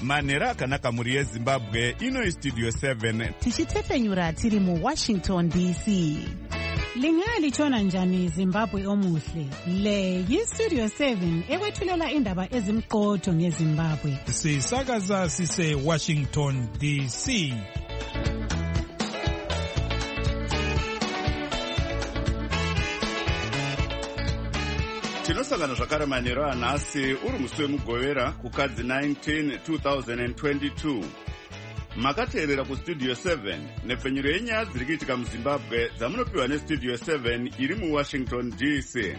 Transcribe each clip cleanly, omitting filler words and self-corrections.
manhero akanaka mhuri yezimbabwe. Ino istudio 7 tichitefenyura tiri muWashington DC. Lingalitshona njani Zimbabwe omuhle? Le yistudio 7 ekwethulela indaba ezimqotho ngeZimbabwe. Sisakaza sise Washington DC. tinosangana zvakare manhero anhasi uri musi wemugovera kukadzi 19 2022. Makateerera kustudio 7 nepfenyuro yenyaya dziri kuitika muzimbabwe dzamunopiwa nestudio 7 iri muWashington DC.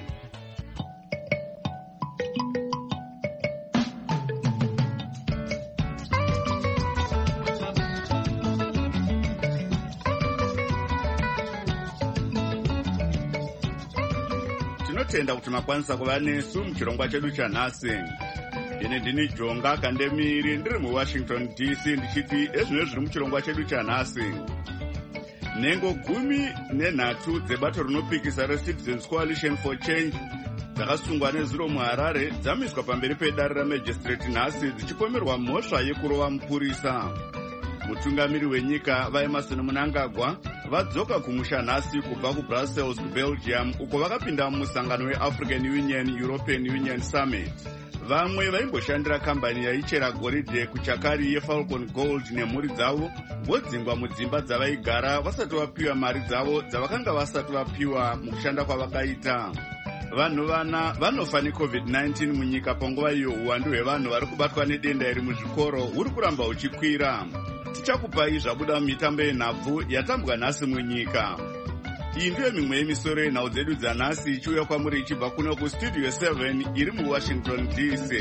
Tinotenda kuti makwanisa kuva nesu muchirongwa chedu chanhasi. Ine ndini Jonga Kandemiri ndiri muWashington DC ndichiti ezvino zviri muchirongwa chedu chanhasi. Nhengo 13 dzebato rinopikisa reCitizens Coalition for Change dzakasungwa nezuro muHarare dzamiswa pamberi pedare ramajistrate nhasi dzichipomerwa mhosva yekurova mupurisa. Mutungamiri wenyika vaEmerson Mnangagwa vadzoka kumusha nhasi kubva kuBrussels kuBelgium uko vakapinda mumusangano weAfrican Union European Union Summit. Vamwe vaimboshandira kambani yaichera goridhe kuchakari yeFalcon Gold nemhuri dzavo vodzingwa mudzimba dzavaigara vasati vapiwa mari dzavo dzavakanga vasati vapiwa mukushanda kwavakaita. Vanhu vana vanofa neCovid-19 munyika panguva iyo uwandu hwevanhu vari kubatwa nedenda iri muzvikoro huri kuramba huchikwira. Tichakupai zvabuda mumitambo yenhabvu yatambwa nhasi munyika. Iyi ndiyo mimwe yemisoro yenhau dzedu dzanhasi ichiuya kwamuri ichibva kuno kustudio 7 iri muWashington DC.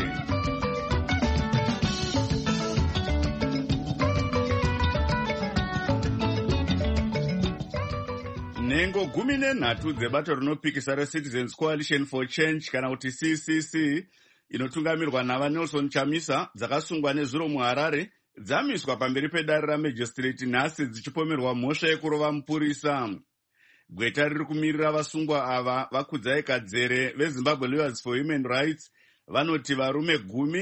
Nhengo 13 dzebato rinopikisa reCitizens Coalition for Change kana kuti CCC inotungamirwa navaNelson Chamisa dzakasungwa nezuro muHarare dzamiswa pamberi pedare ramajistrate nhasi dzichipomerwa mhosva yekurova mupurisa. Gweta riri kumirira vasungwa ava vakudzai kadzere veZimbabwe Lawyers for Human Rights vanoti varume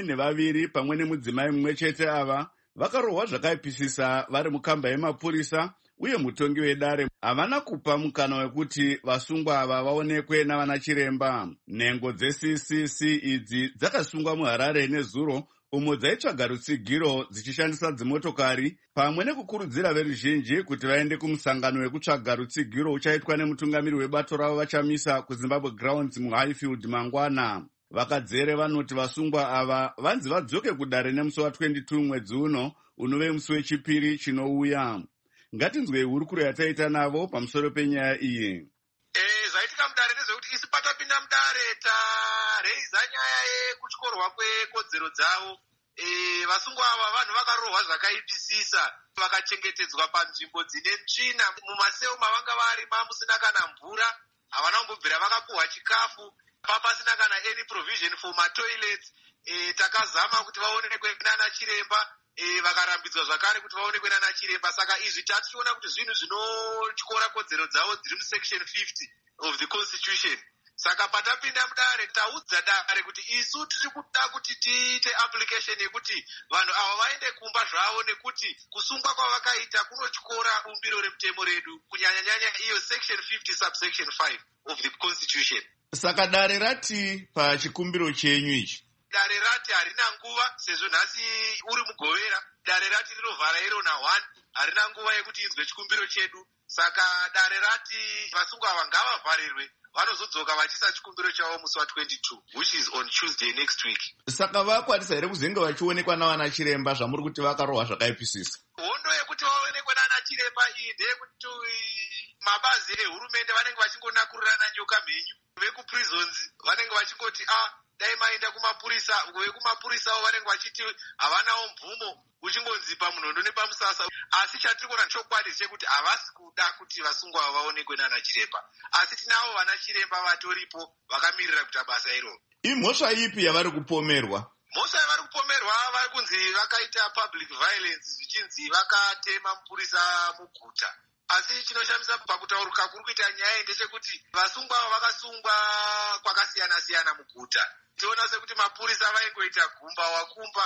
12 pamwe nemudzimai mumwe chete ava vakarohwa zvakaipisisa vari mukamba yemapurisa uye mutongi wedare havana kupa mukana wekuti vasungwa ava vaonekwe navana chiremba. Nhengo dzeCCC idzi dzakasungwa muHarare nezuro umo dzaitsvaga rutsigiro dzichishandisa dzimotokari pamwe nekukurudzira veruzhinji kuti vaende kumusangano wekutsvaga rutsigiro uchaitwa nemutungamiri webato ravo vachamisa kuZimbabwe Grounds muHighfield mangwana. Vakadzere vanoti vasungwa ava vanzi vadzoke kudare nemusi wa22 mwedzi uno unove musi wechipiri chinouya. Ngatinzwei hurukuro yataita navo pamusoro penyaya iyi. Zvaitika mudare ndezvekuti isi patapinda mudare tareiza nyaya yekutyorwa kwekodzero dzavo. Vasungwa ava vanhu vakarohwa zvakaipisisa vakachengetedzwa panzvimbo dzine tsvina mumaseu mavanga vari mamusina kana mvura, havana kumbobvira vakapuhwa chikafu, papasina kana any provision for matoilets. Takazama kuti vaonekwe nana chiremba, vakarambidzwa zvakare kuti vaonekwe nana chiremba. Saka izvi tatichiona kuti zvinhu zvinotyora kodzero dzavo dziri musection 50 of the constitution. Saka patapinda mudare taudza dare kuti isu tiri kuda kuti tiite application yekuti vanhu ava vaende kumba zvavo nekuti kusungwa kwavakaita kunotyora bumbiro remutemo redu kunyanya-nyanya iyo section 50 subsection 5 of the constitution. Saka dare rati pachikumbiro chenyu ichi? Dare rati harina nguva sezvo nhasi uri mugovera. Dare rati rinovhara iro na1 harina nguva yekuti inzwe chikumbiro chedu. Saka dare rati vasungwa ava ngavavharirwe vanozodzoka vachisa chikumbiro chavo musi wa22 which is on Tuesday next week. Saka vakwanisa here kuzenge vachionekwa navana chiremba zvamuri kuti vakarohwa zvakaipisisa? Hondo yekuti vaonekwe nana chiremba iyi ndeyekuti mabazi ehurumende vanenge vachingonakurirana nyoka mhenyu. Vekuprisons vanenge vachingoti dai maenda kumapurisa, vekumapurisawo vanenge vachiti havanawo mvumo, uchingonzi pamunondo nepamusasa. Asi chatiri kuona chokwadi chekuti havasi kuda kuti vasungwa vaonekwe nana chiremba, asi tinavo vana chiremba vatoripo vakamirira kuita basa iroro. Imhosva ipi yavari kupomerwa? Mhosva yavari kupomerwa vari kunzi vakaita public violence, zvichinzi vakatema mupurisa muguta. Asi chinoshamisa pakutauruka kuri kuita nyaya ndechekuti vasungwa vakasungwa kwakasiyana-siyana muguta. Tiona sekuti mapurisa vaingoita gumba wakumba.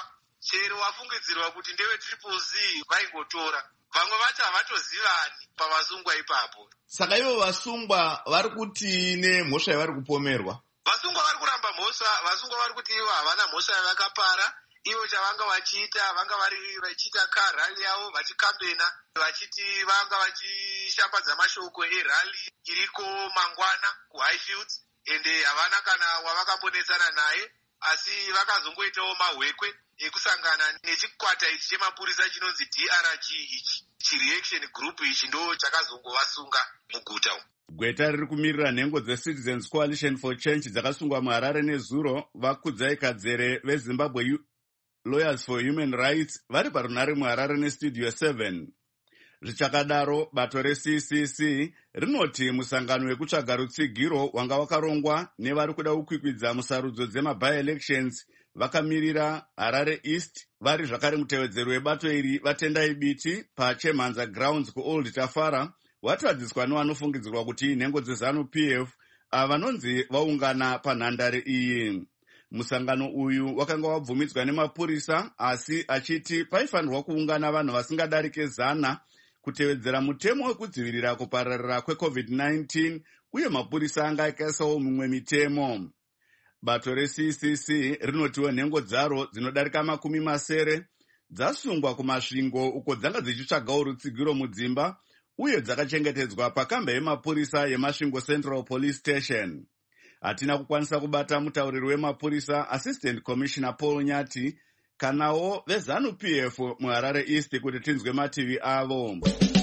chero wafungidzirwa kuti ndewe triple C vaingotora. Vamwe vacho havatozivani pavasungwa ipapo. Saka ivo vasungwa vari kuti nemhosva yavari kupomerwa? Vasungwa vari kuramba mhosva. Vasungwa vari kuti ivo havana mhosva yavakapara. Ivo chavanga vachiita, vanga vari vachiita rally yavo vachikambena, vachiti vanga vachishambadza mashoko erally iriko mangwana kuHighfields, ende havana kana wavakambonetsana naye, asi vakazongoitawo mahwekwe ekusangana nechikwata ichi chemapurisa chinonzi DRG ichi. Chireaction group ichi ndo chakazongovasunga muguta umu. Gweta riri kumirira nhengo dzeCitizens Coalition for Change dzakasungwa muHarare nezuro vakudzai kadzere veZimbabwe Lawyers for Human Rights vari parunare muHarare neStudio 7. Zvichakadaro, bato reCCC rinoti musangano wekutsvaga rutsigiro wanga wakarongwa nevari kuda kukwikwidza musarudzo dzema-by-elections vakamirira Harare East vari zvakare mutevedzeri webato iri vatendai biti paChemhanza Grounds kuOld Tafara watadziswa nevanofungidzirwa kuti nhengo dzeZANU-PF vanonzi vaungana panhandare iyi. Musangano uyu wakanga wabvumidzwa nemapurisa asi achiti paifanirwa kuungana vanhu vasingadarike 100 kutevedzera mutemo wekudzivirira kupararira kweCovid-19 uye mapurisa anga akaisawo mimwe mitemo. Bato reCCC rinotiwo nhengo dzaro dzinodarika 70 dzasungwa kumasvingo uko dzanga dzichitsvagawo rutsigiro mudzimba uye dzakachengetedzwa pakamba yemapurisa yeMasvingo Central Police Station. Hatina kukwanisa kubata mutauriri wemapurisa Assistant Commissioner Paul Nyati kanawo veZANU-PF muHarare East kuti tinzwe mativi avo.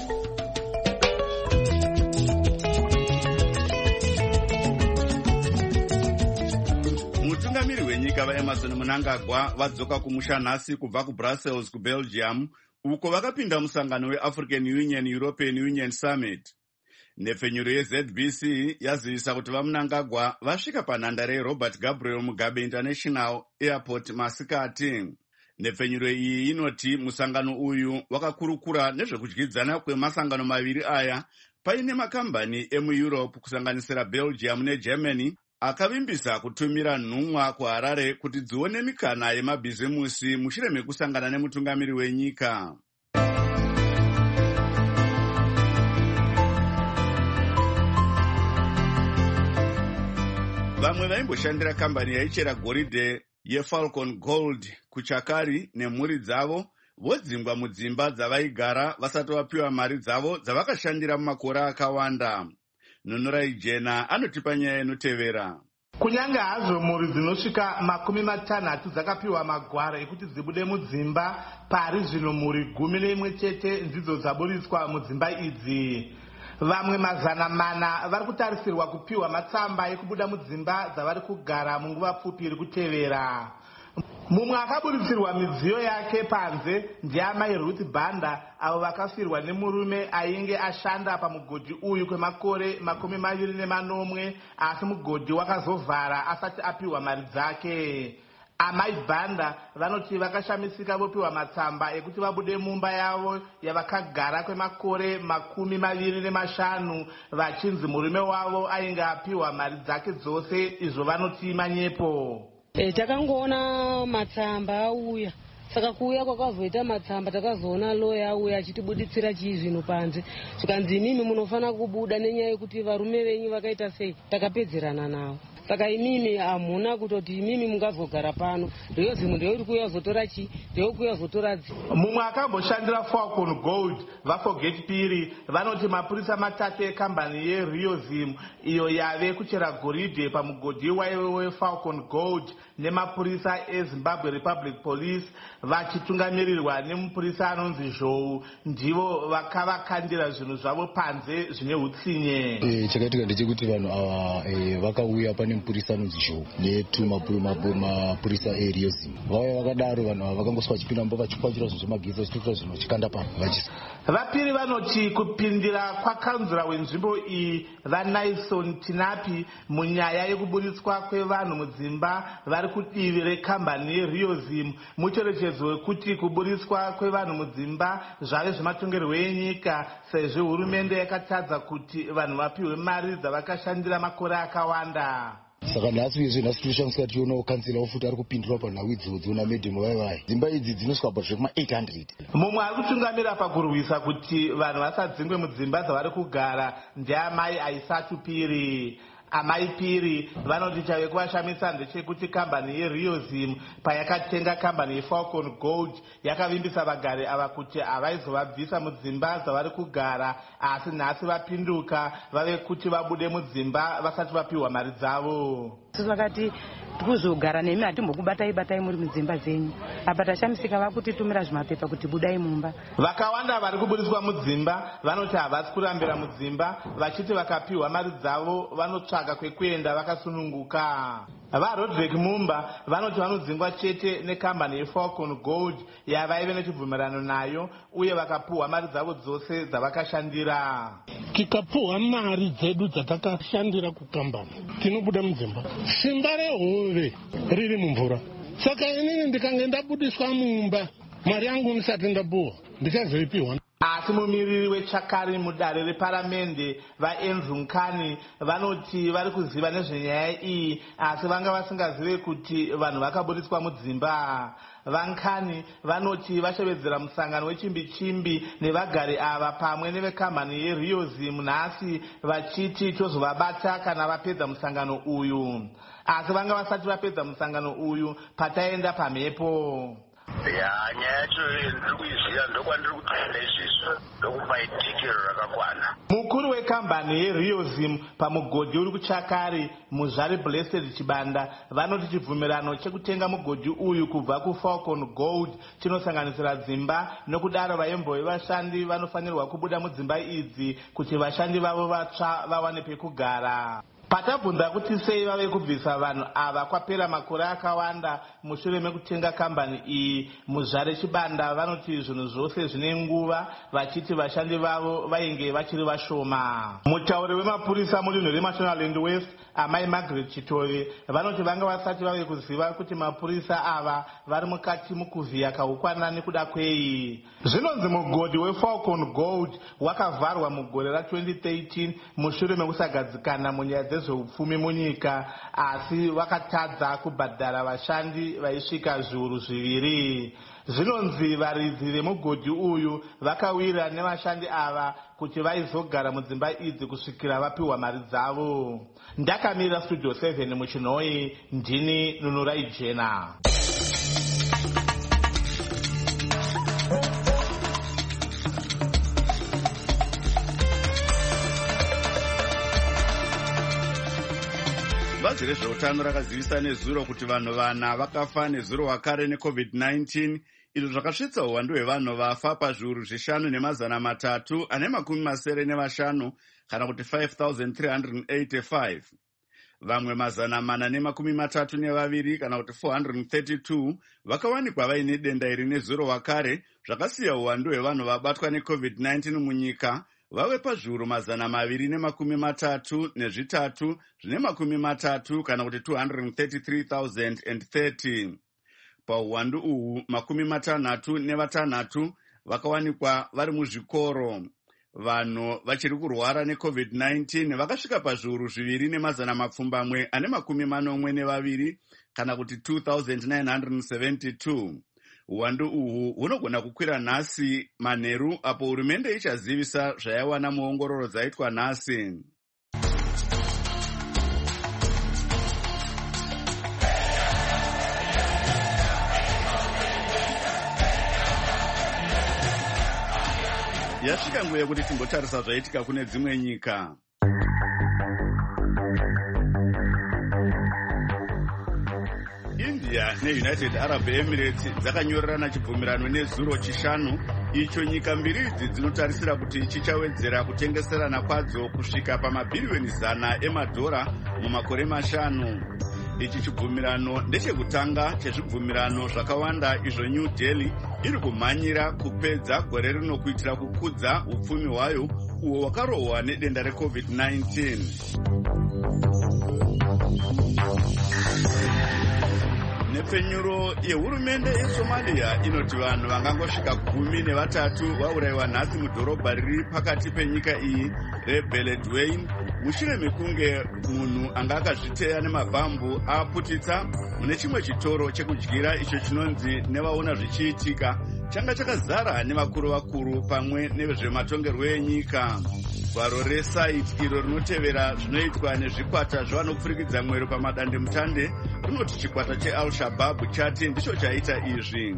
Mutungamiri wenyika vaEmmerson Mnangagwa vadzoka kumusha nhasi kubva kuBrussels kuBelgium uko vakapinda musangano weAfrican Union European Union Summit. Nhepfenyuro yeZBC yazivisa kuti vaMnangagwa vasvika panhandare yeRobert Gabriel Mugabe International Airport masikati. Nhepfenyuro iyi inoti musangano uyu wakakurukura nezvekudyidzana kwemasangano maviri aya paine makambani emuEurope kusanganisira Belgium neGermany akavimbisa kutumira nhumwa kuHarare kuti dzione mikana yemabhizimusi mushure mekusangana nemutungamiri wenyika. Vamwe vaimboshandira kambani yaichera goridhe yeFalcon Gold kuChakari nemhuri dzavo vodzingwa mudzimba dzavaigara vasati vapiwa mari dzavo dzavakashandira mumakore akawanda. Nunurai Jena anotipa nyaya inotevera. Kunyange hazvo mhuri dzinosvika 60 dzakapiwa magwara ekuti dzibude mudzimba, pari zvino mhuri 11 ndidzo dzaburiswa mudzimba idzi. Vamwe 400 vari kutarisirwa kupiwa matsamba ekubuda mudzimba dzavari kugara munguva pfupi iri kutevera. Mumwe akaburisirwa midziyo yake panze ndiamai Ruth Banda avo vakafirwa nemurume ainge ashanda pamugodhi uyu kwemakore 24 asi mugodhi wakazovhara asati apiwa mari dzake. Amai Banda vanoti vakashamisika vopiwa matsamba ekuti vabude mumba yavo yavakagara kwemakore 25 vachinzi murume wavo ainge apiwa mari dzake dzose, izvo vanoti manyepo. Takangoona matsamba auya, saka kuuya kwakazoita matsamba takazoona loya auya achitibuditsira chizvino panze, zvikanzi imimi munofana kubuda nenyaya yekuti varume venyu vakaita sei, takapedzerana navo. Saka imimi hamuna kutoti imimi mungazogara pano, ndeyozimu ndeyoiri kuuya zotora chi, ndeyokuuya zotora dzi. Mumwe akamboshandira Falcon Gold vaForget Piri vanoti mapurisa 3 ekambani yeRiozim iyo yave kuchera goridhe pamugodhi waive weFalcon Gold nemapurisa eZimbabwe Republic Police vachitungamirirwa nemupurisa anonzi Zhou ndivo vakavakandira zvinhu zvavo panze zvine utsinye. Chakaitika ndechekuti vanhu ava vakauya pane mupurisa anonzi Zhou nemapurisa eRiozim. Vauya vakadaro vanhu ava vakangoswa vachipinda mumba vachikwachura zvinhu zvemagetsi vachitotora zvinhu vachikanda pano vachisa. Vapiri vanoti kupindira kwakanzura wenzvimbo iyi vaNaison Tinapi munyaya yekuburitswa kwevanhu mudzimba vari kudivi rekambani yeRiozim mucherechedzo wekuti kuburitswa kwevanhu mudzimba zvave zvematongerwo enyika sezvo hurumende yakatadza kuti vanhu vapiwe mari dzavakashandira makore akawanda. saka nhasi uyezve nhasi tinoshamisa tionawo kansela wofuti ari kupindura panhau idzodzo namedhemo vaivai. Dzimba idzi dzinosvika pazvekuma 800. mumwe ari kutungamira pakurwisa kuti vanhu vasadzingwe mudzimba dzavari kugara ndeamai Aisatu Piri. Amai Piri vanoti chave kuvashamisa ndechekuti kambani yeRiozim payakatenga kambani yeFalcon Gold yakavimbisa vagari ava kuti havaizovabvisa mudzimba dzavari kugara, asi nhasi vapinduka vave kuti vabude mudzimba vasati vapiwa mari dzavo. Vakati kuzogara nemi hatimbokubatai muri mudzimba dzenyu, apa tashamisika vakutitumira zvimapepa kuti budai mumba. Vakawanda vari kubudiswa mudzimba vanoti havasi kurambira mudzimba, vachiti vakapiwa mari dzavo vanotsvaga kwekuenda vakasununguka. VaRodrick Mumba vanoti vanodzingwa chete nekambani yeFalcon Gold yavaive nechibvumirano nayo uye vakapuhwa mari dzavo dzose dzavakashandira. Tikapuhwa mari dzedu dzatakashandira kukambani tinobuda mudzimba. Simba rehove riri mumvura, saka inini ndikange ndabudiswa mumba mari yangu ndisati ndapuhwa ndichazoipiwa. Asi mumiriri weChakari mudare reparamende vaAndrew Nkani vanoti vari kuziva nezvenyaya iyi asi vanga vasingazive kuti vanhu vakabudiswa mudzimba. VaNkani vanoti vashevedzera musangano wechimbi-chimbi nevagari ava pamwe nevekambani yeRiozim nhasi vachiti tozovabata kana vapedza musangano uyu, asi vanga vasati vapedza musangano uyu pataenda pamhepo. Nyaya yacho ndiri kuiziva ndokwandiri kutenda izvizvo ndokupa itikiro rakakwana. Mukuru wekambani yeRiozim pamugodhi uri kuChakari Muzvari Blessed Chibanda vanoti chibvumirano chekutenga mugodhi uyu kubva kuFalcon Gold chinosanganisira dzimba, nokudaro vaemboi vashandi vanofanirwa kubuda mudzimba idzi kuti vashandi vavo vatsva vawane pekugara. Patabvunza kuti sei vave kubvisa vanhu ava kwapera makore akawanda mushure mekutenga kambani iyi, Muzvare Chibanda vanoti zvinhu zvose zvine nguva, vachiti vashandi vavo vainge vachiri vashoma. Mutauri wemapurisa mudunhu reMashonaland West Amai Margaret Chitore vanoti vanga vasati vave kuziva kuti mapurisa ava vari mukati mukuvhiya kaukwana nekuda kwei. Zvinonzi mugodhi weFalcon Gold wakavharwa mugore ra2013 mushure mekusagadzikana munyaya dzezveupfumi munyika, asi vakatadza kubhadhara vashandi vaisvika zviuru 2. Zvinonzi varidzi vemugodhi uyu vakawira nevashandi ava kuti vaizogara mudzimba idzi kusvikira vapiwa mari dzavo. Ndakamira Studio 7 muChinoi, ndini Nunurai Jena. Bazi rezveutano rakazivisa nezuro kuti vanhu 4 vakafa nezuro wakare neCovid-19, izvo zvakasvitsa uwandu hwevanhu vafa pazviuru 5,385 kana kuti 5,385. Vamwe 432 kana kuti 432 vakawanikwa vaine denda iri nezuro wakare, zvakasiya uwandu hwevanhu vabatwa neCovid-19 munyika vave pazviuru 233,330 kana kuti 233,030. Pauwandu uhu 66 vakawanikwa vari muzvikoro. Vanhu vachiri kurwara neCovid-19 vakasvika pazviuru 2,242 kana kuti 2,972. Uwandu uhu hunogona kukwira nhasi manheru apo hurumende ichazivisa zvaiwana muongororo dzaitwa nhasi. Yasvika nguva yekuti timbotarisa zvaitika kune dzimwe nyika. India neUnited Arab Emirates dzakanyorerana chibvumirano nezuro chishanu, icho nyika mbiri idzi dzinotarisira kuti chichawedzera kutengeserana kwadzo kusvika pamabhiriyoni 100 emadhora mumakore 5. Ichi chibvumirano ndechekutanga chezvibvumirano zvakawanda izvo New Delhi iri kumhanyira kupedza gore rino kuitira kukudza upfumi hwayo uwo wakarohwa nedenda reCovid-19. Nepfenyuro yehurumende yeSomalia inoti vanhu vangangosvika 13 vaurayiwa nhasi mudhorobha riri pakati penyika iyi reBeledweyne mushure mekunge munhu anga akazviteya nemabhambu aputitsa mune chimwe chitoro chekudyira icho chinonzi nevaona zvichiitika changa chakazara nevakuru pamwe nevezvematongerwo enyika. Gwaro resaiti iro rinotevera zvinoitwa nezvikwata zvavanopfurikidza mwero pamadandemutande rinoti chikwata cheAl-Shabaab chati ndicho chaita izvi.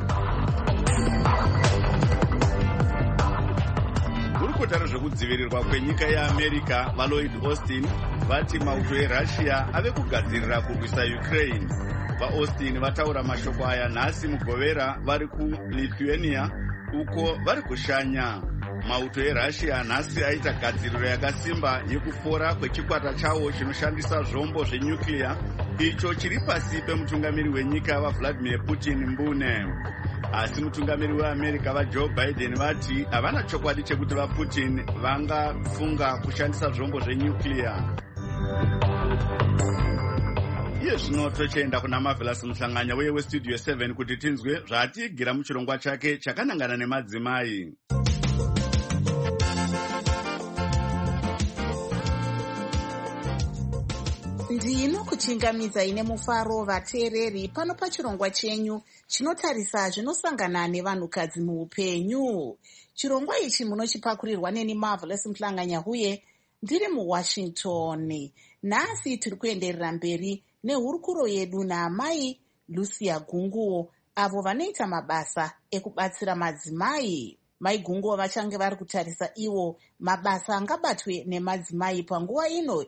Gurukota rezvekudzivirirwa kwenyika yeAmerica vaLloyd Austin vati mauto eRussia ave kugadzirira kurwisa Ukraine. VaAustin vataura mashoko aya nhasi mugovera vari kuLithuania uko vari kushanya. Mauto eRussia nhasi aita gadziriro yakasimba yekufora kwechikwata chawo chinoshandisa zvombo zvenyuclear icho chiri pasi pemutungamiri wenyika vaVladimir Putin mbune. Asi mutungamiri weAmerica vaJoe Biden vati havana chokwadi chekuti vaPutin vangafunga kushandisa zvombo zvenyuclear. Iye zvino tochienda kuna Marvelous Muhlanganya weye weStudio 7 kuti tinzwe zvaatigira muchirongwa chake chakanangana nemadzimai. Ndinokuchingamidzai nemufaro vateereri pano pachirongwa chenyu chinotarisa zvinosangana nevanhukadzi muupenyu. Chirongwa ichi munochipakurirwa neni Marvelous Muhlanganya uye ndiri muWashington. Nhasi tiri kuenderera mberi nehurukuro yedu naamai Lucia Gunguo avo vanoita mabasa ekubatsira madzimai. Mai Gunguo vachange vari kutarisa iwo mabasa angabatwe nemadzimai panguva ino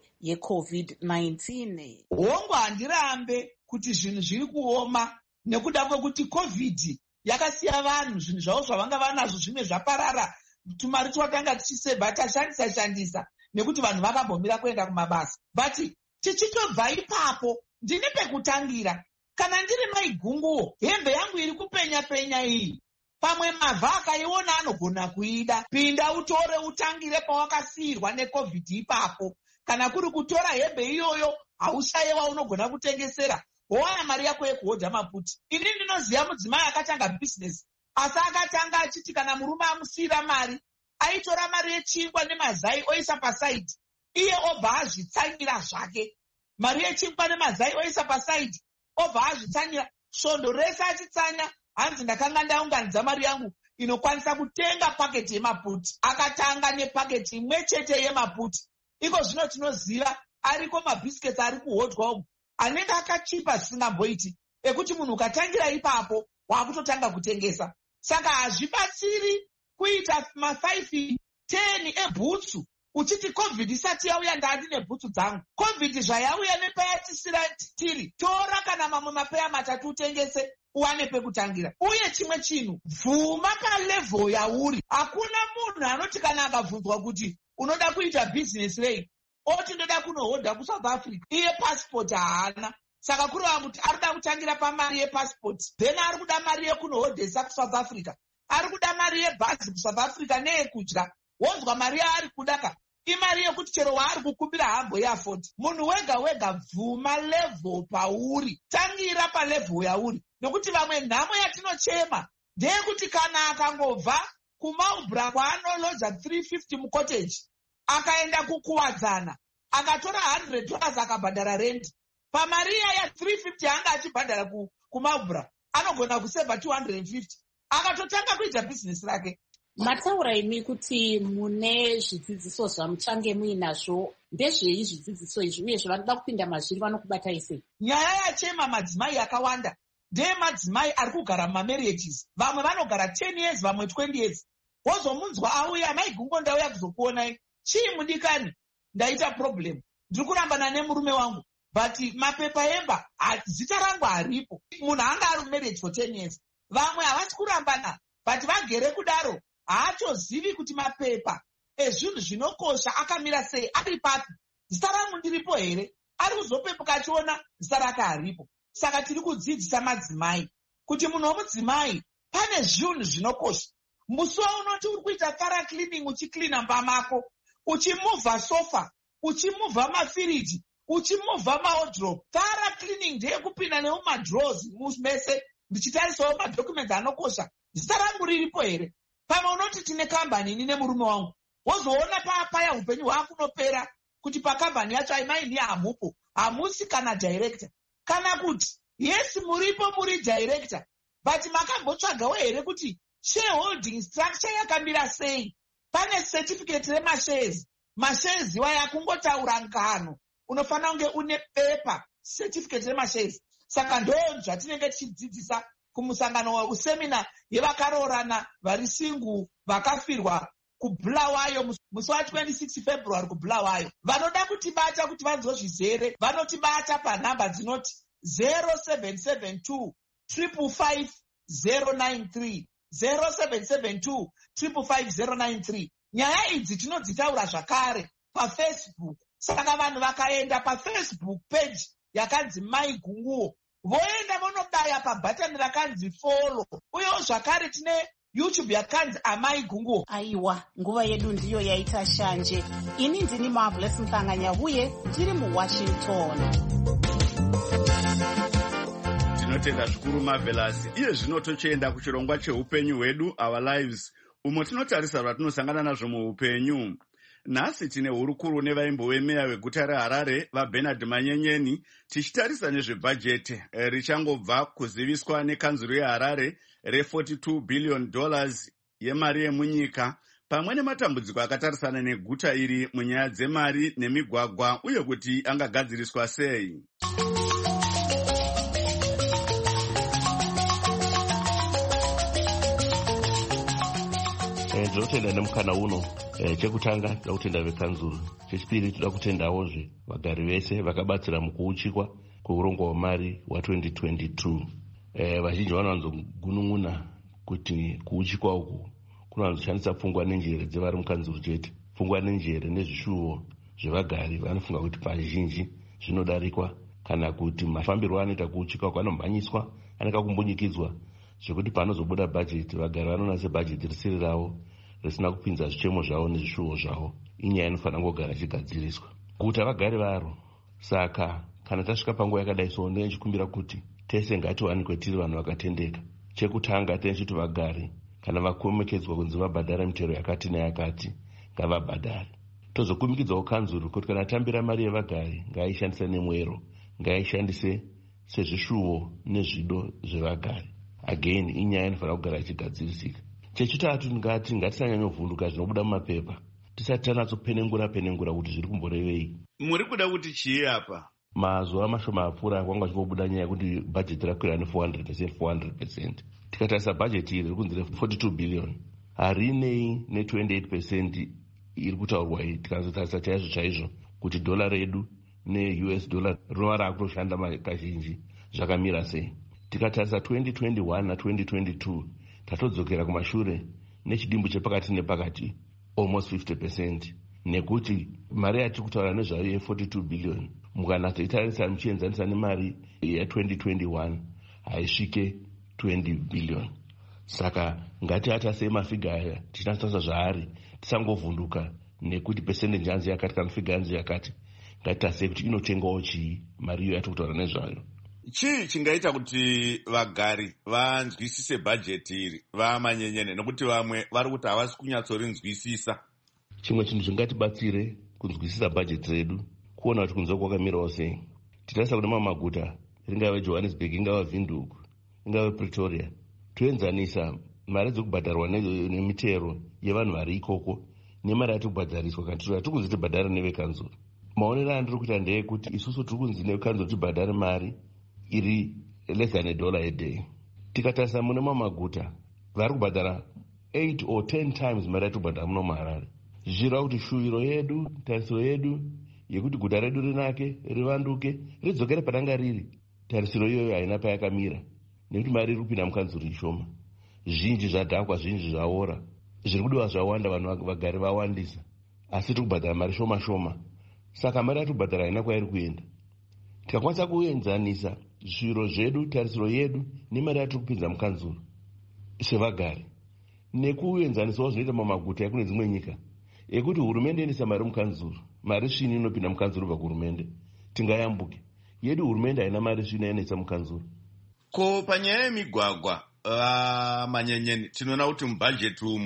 yeCovid-19. Hongu handirambe kuti zvinhu zviri kuoma nekuda kwekuti COVID yakasiya vanhu zvinhu zvavo zvavanga vanazvo zvimwe zvaparara. Tumari twakanga tichisebha tashandisa nekuti vanhu vakambomira kuenda kumabasa. But tichitobva ipapo ndine pekutangira. Kana ndiri Mai Gunguo, hembe yangu iri kupenya iyi, pamwe mavha akaiona anogona kuida. Pinda utore utangire pawakasiyirwa neCovid ipapo. Kana kuri kutora hembe iyoyo haushayewa unogona kutengesera. Wowana mari yako yekuhodha maputi. Ini ndinoziva mudzimai akatanga business. Asi akatanga achiti kana murume amusiyira mari, aitora mari yechingwa nemazai oisa pasaidi. Iye obva azvitsanyira zvake. Mari yechingwa nemazai oisa pasaidi. Obva azvitsanyira. Svondo rese achitsanya. Hanzi ndakanga ndaunganidza mari yangu inokwanisa kutenga paketi yemaputi. Akatanga nepaketi imwe chete yemaputi. Iko zvino tinoziva ariko mabhisiketi ari kuhodhwa umu anenge akachipa zvisingamboiti ekuti munhu ukatangira ipapo wakutotanga kutengesa. Saka hazvibatsiri kuita ma5 10 ebhutsu uchiti COVID isati yauya ndani nebhutsu dzangu. COVID zvayauya nepayatisira tiri. Tora kana mamwe mapeya matatu utengese uwane pekutangira. Uye chimwe chinhu, bvuma palevel yauri. Hakuna munhu anoti kana akabvunzwa kuti unoda kuita business rei, oti ndoda kunohodha kuSouth Africa, iye passport haana. Saka kureva kuti arikuda kutangira pamari yepassport, then ari kuda mari yekunohodhesa kuSouth Africa, ari kuda mari yebhazi kuSouth Africa neyekudya. Wonzwa mari yaari kudaka imari yekuti chero waari kukumbira hambo yeafodi. Munhu wega bvuma level pauri, tangira palevel yauri. Nokuti vamwe nhamo yatinochema ndeyekuti kana akangobva kuMarlborough kwaanolodza 350 mucottage, akaenda kukuwadzana, akatora $100 akabhadhara rent. Pamariya ya 350 anga achibhadhara kuMarlborough, anogona kusevha 250. Akatotanga kuita bhizinesi rake. Mataura imi kuti mune zvidzidziso zvamuchange muinazvo. Ndezvei zvidzidziso izvi uye zvavanoda kupinda mazviri vanokubatai sei? Nyaya yachema madzimai akawanda ndeye madzimai ari kugara mumamarriages. Vamwe vanogara 10 years, vamwe 20 years. Wozomunzwa auya, Mai Gunguo ndauya kuzokuonai. Chii mudikani? Ndaita problem. Ndiri kurambana nemurume wangu. But mapepa emba, zita rangu haripo. Munhu anga ari mumarriage for 10 years. Vamwe havasi kurambana, but vagere kudaro. Haatozivi kuti mapepa ezvinhu zvinokosha akamira sei, ari papi. Zita rangu ndiripo here? Ari kuzopepuka achiona zita rake haripo. Saka tiri kudzidzisa madzimai kuti munhu womudzimai pane zvinhu zvinokosha. Musuwo unoti uri kuita thorough cleaning, uchiklina mbamako, uchimuvha sofa, uchimuvha mafiriji, uchimuvha mawardrobe. Thorough cleaning ndeyekupinda nemumadrawers mese ndichitarisawo madhokumenti anokosha. Zita rangu riripo here? Pamwe unoti tine kambani ini nemurume wangu, wozoona paya upenyu hwakunopera kuti pakambani yacho aimaini hamupo, hamusi kana director, kana kuti yesi muripo muri director but makambotsvagawo here kuti shareholding structure yakamira sei. Pane certificate remashares, mashares iwa yakungotaura ngano, unofanira kunge une paper certificate remashares. Saka ndo zvatinenge tichidzidzisa kumusangano wesemina yevakaroorana vari singu vakafirwa kuBulawayo musi wa26 February kuBulawayo. Vanoda kutibata kuti vanzozvizere vanotibata panhamba dzinoti 0772 555 093 0772 555 093. Nyaya idzi tinodzitaura zvakare paFacebook. Saka vanhu vakaenda paFacebook page yakanzi Mai Gunguo, voenda vonobaya pabhatani rakanzi follow, uyewo zvakare tine YouTube yakanzi Amai Gunguo. Aiwa, nguva yedu ndiyo yaita shanje. Ini ndini Marvelous Mhlanga-Nyahuye, ndiri muWashington. Tinotenda zvikuru Marvelous. Iye zvino tochienda kuchirongwa cheupenyu hwedu, Our Lives, umo tinotarisa zvatinosangana nazvo muupenyu. Nhasi tine hurukuru nevaimbowemeya weguta reHarare vaBernard Manyenyeni, tichitarisa nezvebhajeti richangobva kuziviswa nekanzuru yeHarare re$42 billion yemari yemunyika, pamwe nematambudziko akatarisana neguta iri munyaya dzemari nemigwagwa, uye kuti angagadziriswa sei. Tinotenda nemukana uno. Chekutanga toda kutenda vekanzuru, chechipiri toda kutendawozve vagari vese vakabatsira mukuuchikwa kweurongo hwemari wa2022. Vazhinji vanowanzogunun'una kuti kuuchikwa uku kunowanzoshandisa pfungwa nenjere dzevari mukanzuru chete. Pfungwa nenjere nezvishuvo zvevagari vanofunga kuti pazhinji zvinodarikwa, kana kuti mafambiro anoita kuuchikwa uku anomhanyiswa, anenge kumbunyikidzwa, zvekuti panozobuda bhajeti vagari vanoona sebhajeti risiri ravo, risina kupinza zvichemo zvavo nezvishuvo zvavo. Inyaya inofanira kugara ichigadziriswa. Guta vagari varo. Saka kana tasvika panguva yakadai so, ndichikumbira kuti tese ngatiwanikwe tiri vanhu vakatendeka. Chekutanga tichiti vagari kana vakomekedzwa kunzi vabhadhara mitero yakati neyakati, ngavabhadhare. Tozokumikidzawo kanzuru kuti kana tambira mari yevagari ngaishandise nemwero, ngaishandise sezvishuvo nezvido zvevagari. Again, inyaya inofanira kugara ichigadzirisika. Chechitatu, ngatisanyanyovhunduka zvinobuda mumapepa tisati tanatsopenengura kuti zviri kumborevei. Muri kuda kuti chii apa? Mazuva mashoma apfuura kwanga chibobuda nyaya yekuti bhajeti rakwira ne400%. Tikatarisa bhajeti iri kunzi re42 billion harinei ne28% iri kutaurwa iyi. Tikazotarisa chaizvo chaizvo kuti dola redu neUS dollar rinova rakutoshanda kazhinji zvakamira sei. Tikatarisa 2021 na2022 tatodzokera kumashure nechidimbu chepakati nepakati almost 50%, nekuti mari yatiri kutaura nezvayo ye42 billion mukanatsoitarisa muchienzanisa nemari ya2021 haisvike 20 billion. Saka ngatiatasei mafiga aya tichinatsa zvaari, tisangovhunduka nekuti percentage yanzi yakati kana figa yanzi yakati. Ngatitasei kuti inotengawo chii mari iyo yatiri kutaura nezvayo. Chii chingaita kuti vagari vanzwisise bhajeti iri vamanyenyene, nekuti vamwe vari kuti havasi kunyatsorinzwisisa? Chimwe chinhu chingatibatsire kunzwisisa bhajeti redu, kuona kuti kunze kwakamirawo sei. Titarisa kuti maguta, ringave Johannesburg, ingava Windhoek, ingava Pretoria, toenzanisa mari dzokubhadharwa nemitero yevanhu vari ikoko nemari yatiri kubhadhariswa kana tiri kunzi tibhadhare nevekanzuru. Maonero andiri kuita ndeyekuti isusu tiri kunzi nevekanzuru tibhadhare mari iri less than $1 a day. Tikatarisa mune maguta vari kubhadhara 8 or 10 times mari yatiri kubhadhara muno muHarare. Zvichireva kuti shuwiro yedu, tarisiro yedu yekuti guta redu rinake, rivanduke, ridzokere patanga riri, tarisiro iyoyo haina payakamira, nekuti mari iri kupinda mukanzuru ishoma. Zvinji zvadhakwa, zvinji zvaora, zviri kudiwa zvawanda, vanhu vagari vawandisa, asi tiri kubhadhara mari shoma shoma. Saka mari yatiri kubhadhara haina kwairi kuenda. Tikakwanisa kuenzanisa zviro zvedu, tarisiro yedu nemari yatiri kupinza mukanzuru sevagari, nekuenzanisawo zvinoita mamaguta ekune dzimwe nyika, ekuti hurumende inoisa mari mukanzuru, mari svini inopinda mukanzuru kubva kuhurumende, tingayambuke. Yedu hurumende haina mari svini inoisa mukanzuru. Ko panyaya yemigwagwa, manyenyeni, tinoona kuti mubhajeti umu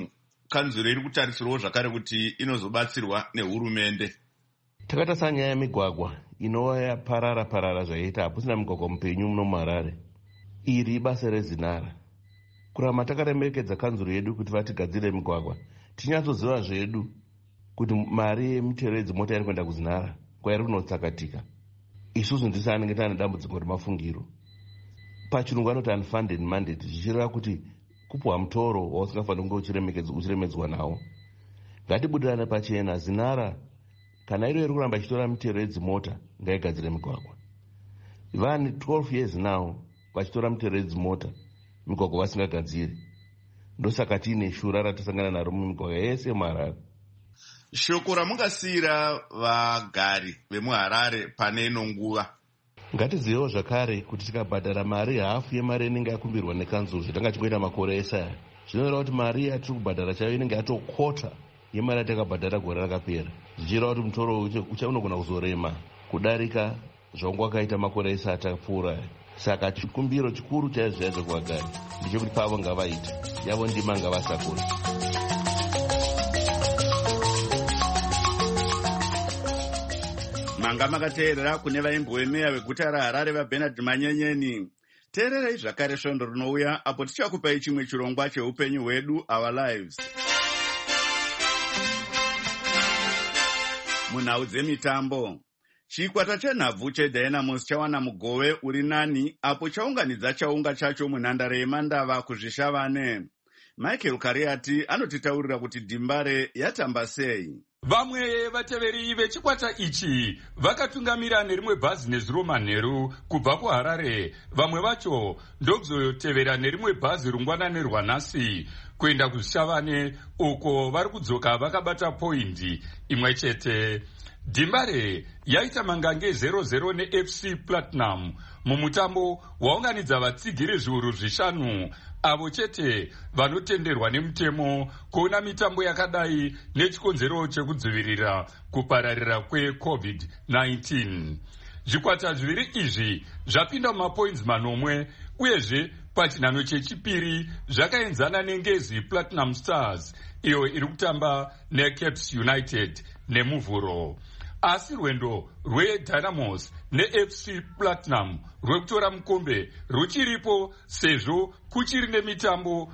kanzuro iri kutarisirwawo zvakare kuti inozobatsirwa nehurumende. Takatarisa nyaya yemigwagwa inova yaparara zvaita hapusina migwagwa mupenyu muno muHarare. Iri ibasa reZinara. Kurama takaremekedza kanzuro yedu kuti vatigadzire migwagwa, tinyatsoziva zvedu kuti mari yemitero yedzimota iri kuenda kuZinara kwairi kunotsakatika. Isusu ndisi anenge tane dambudziko remafungiro. Pachirungu anoti unfunded mandate, zvichireva kuti kupuwa mutoro wausingafaniri kunge uchiremedzwa nawo. Ngatibudirane pachena. Zinara kana iro iri kuramba ichitora mitero yedzimota ngaigadzire migwagwa. Vane 12 years now vachitora mitero yedzimota, migwagwa vasingagadziri. Ndosaka tiine shura ratasangana naro mumigwagwa yese muHarare. Shoko ramungasiyira vagari vemuHarare pane ino nguva. Ngatizivewo zvakare kuti tikabhadhara mari hafu yemari inenge yakumbirwa nekanzuro zvatanga chingoita makore ese, zvinoreva kuti mari yatiri kubhadhara chayo inenge yatokota yemari yatakabhadhara gore rakapera, zvichireva kuti mutoro unogona kuzorema kudarika zvangu wakaita makore ese atapfuura. Saka chikumbiro chikuru chaizvo kuvagari ndechekuti pavo ngavaita yavo ndima ngavasakura. Manga makateerera kune vaimbi wemeya veguta raHarare vaBernard Manyenyeni. Teererai zvakare svondo rinouya apo tichakupai chimwe chirongwa cheupenyu hwedu, Our Lives. Munhau dzemitambo, chikwata chenhabvu cheDynamos chawana mugove uri nani apo chaunganidza chaunga chacho munhandare yeMandava kuzvishavane. Michael Kariati anotitaurira kuti Dimbare yatamba sei. Vamwe vateveri vechikwata ichi vakatungamira nerimwe bhazi nezuro manheru kubva kuHarare. Vamwe vacho ndokuzotevera nerimwe bhazi rungwanani rwanhasi kuenda kuzvishavane uko vari kudzoka vakabata poindi imwe chete. Dimbare yaita mangange 0-0 neFC Platinum mumutambo waunganidza vatsigiri zviuru 5 avo chete vanotenderwa nemutemo kuona mitambo yakadai nechikonzero chekudzivirira kupararira kweCovid-19. Zvikwata zviviri izvi zvapinda mumapoints 9 uyezve pachinhano chechipiri zvakaenzana neNgezi Platinum Stars iyo iri kutamba neCapes United nemuvhuro. Asi rwendo rweDynamos neFC Platinum rwekutora mukombe ruchiripo sezvo kuchiri nemitambo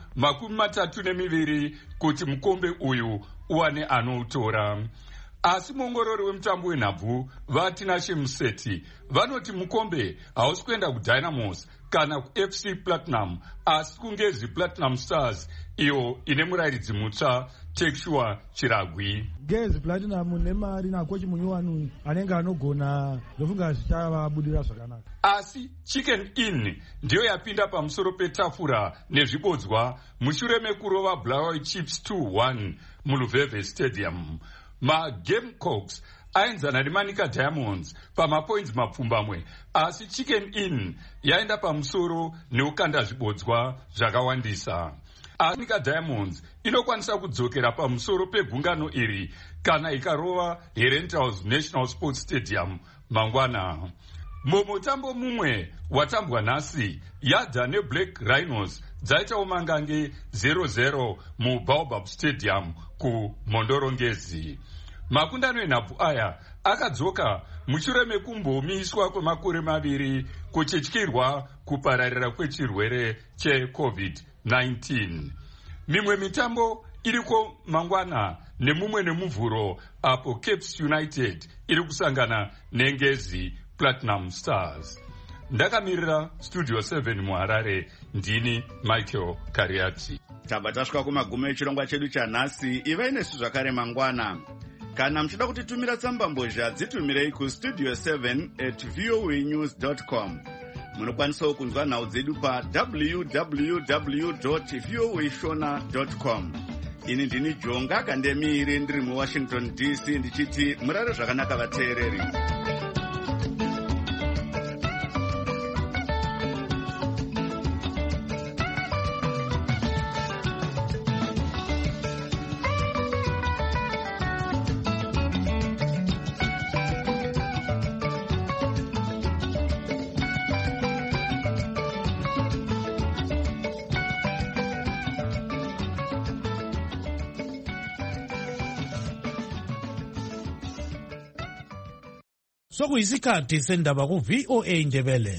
32 kuti mukombe uyu uwane anoutora. Asi muongorori wemutambo wenhabvu vaTinashe Museti vanoti mukombe hausi kuenda kuDynamos kana kuFC Platinum asi kuNgezi Platinum Stars iyo ine murairidzi mutsva Tekshua Chiragwi. Ngezi Platinum nemari nakochi munyowani anenge anogona ndofunga zvichavabudira zvakanaka. Asi Chicken Inn ndiyo yapinda pamusoro petafura nezvibodzwa mushure mekurova Blair Chiefs 2-1 muLuveve Stadium. MaGamecocks aenzana neManika Diamonds pamapoints mapfumbamwe, asi Chicken Inn yaenda pamusoro neukanda zvibodzwa zvakawandisa. Manika Diamonds inokwanisa kudzokera pamusoro pegungano iri kana ikarova Herentals National Sports Stadium mangwana. Mumutambo mumwe watambwa nhasi, Yadha neBlack Rhinos dzaitawo mangange 0-0 muBaobab Stadium kuMondorongezi. Makundano enhabvu aya akadzoka mushure mekumbomiswa kwemakore 2 kuchityirwa kupararira kwechirwere cheCovid-19. Mimwe mitambo iriko mangwana nemumwe nemuvhuro apo Capes United iri kusangana neNgezi Platinum Stars. Ndakamirira Studio 7 muHarare, ndini Michael Kariati. Tabva tasvika kumagumo echirongwa chedu chanhasi. Ivai nesu zvakare mangwana. Kana muchida kutitumira tsamba mbozha dzitumirei kustudio 7@voanews.com. Munokwanisawo kunzwa nhau dzedu pa www.voashona.com. Ini ndini Jonga Kandemiri ndiri muWashington DC ndichiti murare zvakanaka vateereri. sokuyisikhathi sendaba ku-VOA Indebele.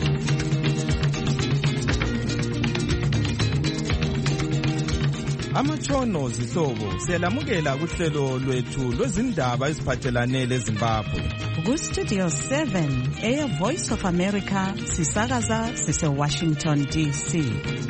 Amatshono zihlobo siyalamukela kuhlelo lwethu lwezindaba eziphathelane leZimbabwe. Ku-Studio 7 Air Voice of America sisakaza sise-Washington DC.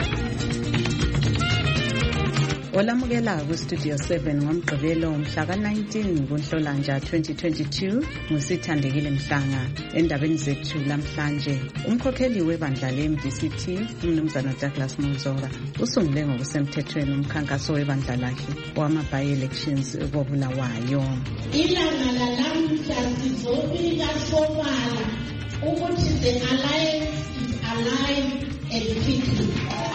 Olamukela ku-Studio 7 ngoMgqibelo mhla ka-19 kuNhlolanja 2022 nguSithandekile Mhlanga. Endabeni zethu lamhlanje, umkhokheli webandla le-MDCT uMnumzana Douglas Monzora usungule ngokusemthethweni umkhankaso webandla lakhe wama-by-elections koBulawayo. Ilanga lalamhla sizobika sobala ukuthi the alliance is alive and kicking.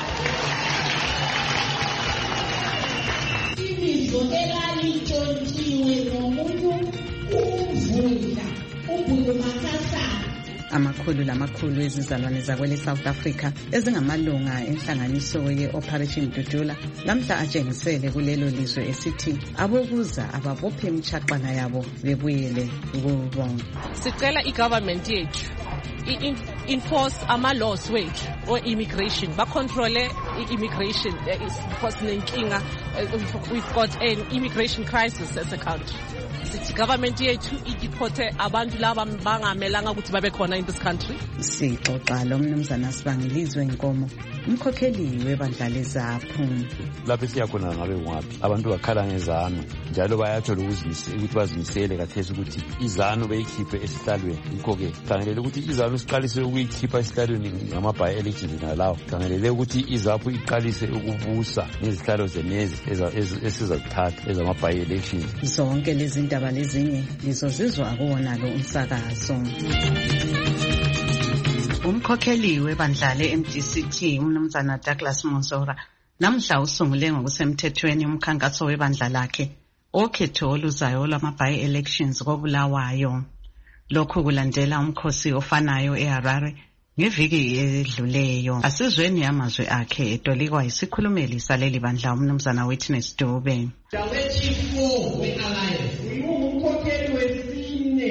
Ibizo elalitshontshiwe nomuntu umvundla uBulumakasana. Amakhulu lamakhulu ezizalwane zakwele South Africa ezingamalunga enhlanganiso ye-Operation Dudula lamhla atshengisele kulelo lizwe esithi abokuza ababophe imithaqana yabo bebuyele kubo. Sicela i-government yethu enforce ama-laws wethu o-immigration, bacontrole i-immigration because nenkinga, we've got an immigration crisis as a country. Sithi government yethu idiporte abantu laba bangamelanga ukuthi babe khona in this country. Sixoxa lo Mnumzana Sibangilizwe Nkomo, umkhokheli webandla leZAPHU. Lapho siyakhona ngabe ngaphi abantu bakhala ngezanu njalo bayathola ukuthi bazimisele kathesi ukuthi izanu beyikhiphe esihlalweni. Yikho-ke khangelele ukuthi izanu siqalise ukuyikhipha esihlalweni ngama-by-elections nalawo. Khangelele ukuthi iZAPHU iqalise ukubusa nezihlalo zenezi esizazithatha ezama-by-elections. Zonke lezi ndaba lezinye lizozizwa akuwona lo umsakazo. Umkhokheli webandla le-MDCT uMnumzana Douglas Monzora namhla usungule ngokusemthethweni umkhankaso webandla lakhe okhetho oluzayo lwama-by-elections koBulawayo. Lokhu kulandela umkhosi ofanayo eHarare ngeviki edluleyo. Asizweni amazwi akhe etolikwa isikhulumeli saleli bandla uMnumzana Witness Dube. Umkhokheli wesine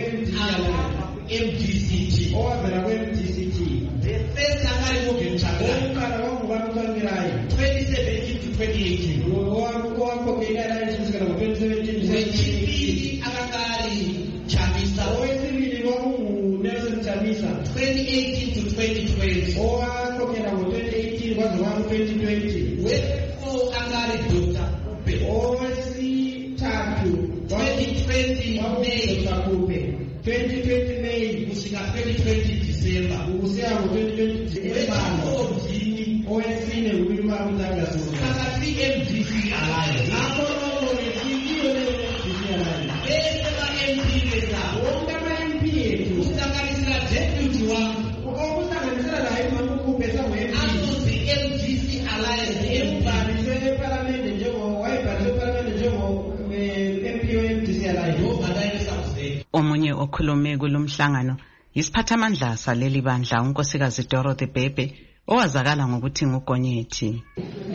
we-MDCT owavela kwe-MDCT the first Angari omkhala wangubanukamilayo 2017 to 2018 owakhokhela alliance kusukela ngo-2017 wechibili akakali Chamisa owesibili kwakungu-Nelson Chamisa 2018 to 2020 owakhokhela ngo-2018 kwaze kwangu-2020 we-4 Angari Dr. Upe owesithathu 2020 May Kupe 2020 May kusika 2020 December ukusiya ngo-2020 December owesine ukulima uDouglas Monzora MDC alliance lapho nesikiyo le-MDC alliance bese ba-MP bezabo wonke ama-MP ethu kuhlanganisela deputy wami okuhlanganisela naye Kupe sangu-MP azozi-MDC alliance embhalise eParliamente wayebhalise eParliamente njengo-MP we-MDC alliance. Omunye okhulume kulomhlangano yisiphathamandla saleli bandla unkosikazi Dorothy Bhebhe owazakala ngokuthi nguGonyethi.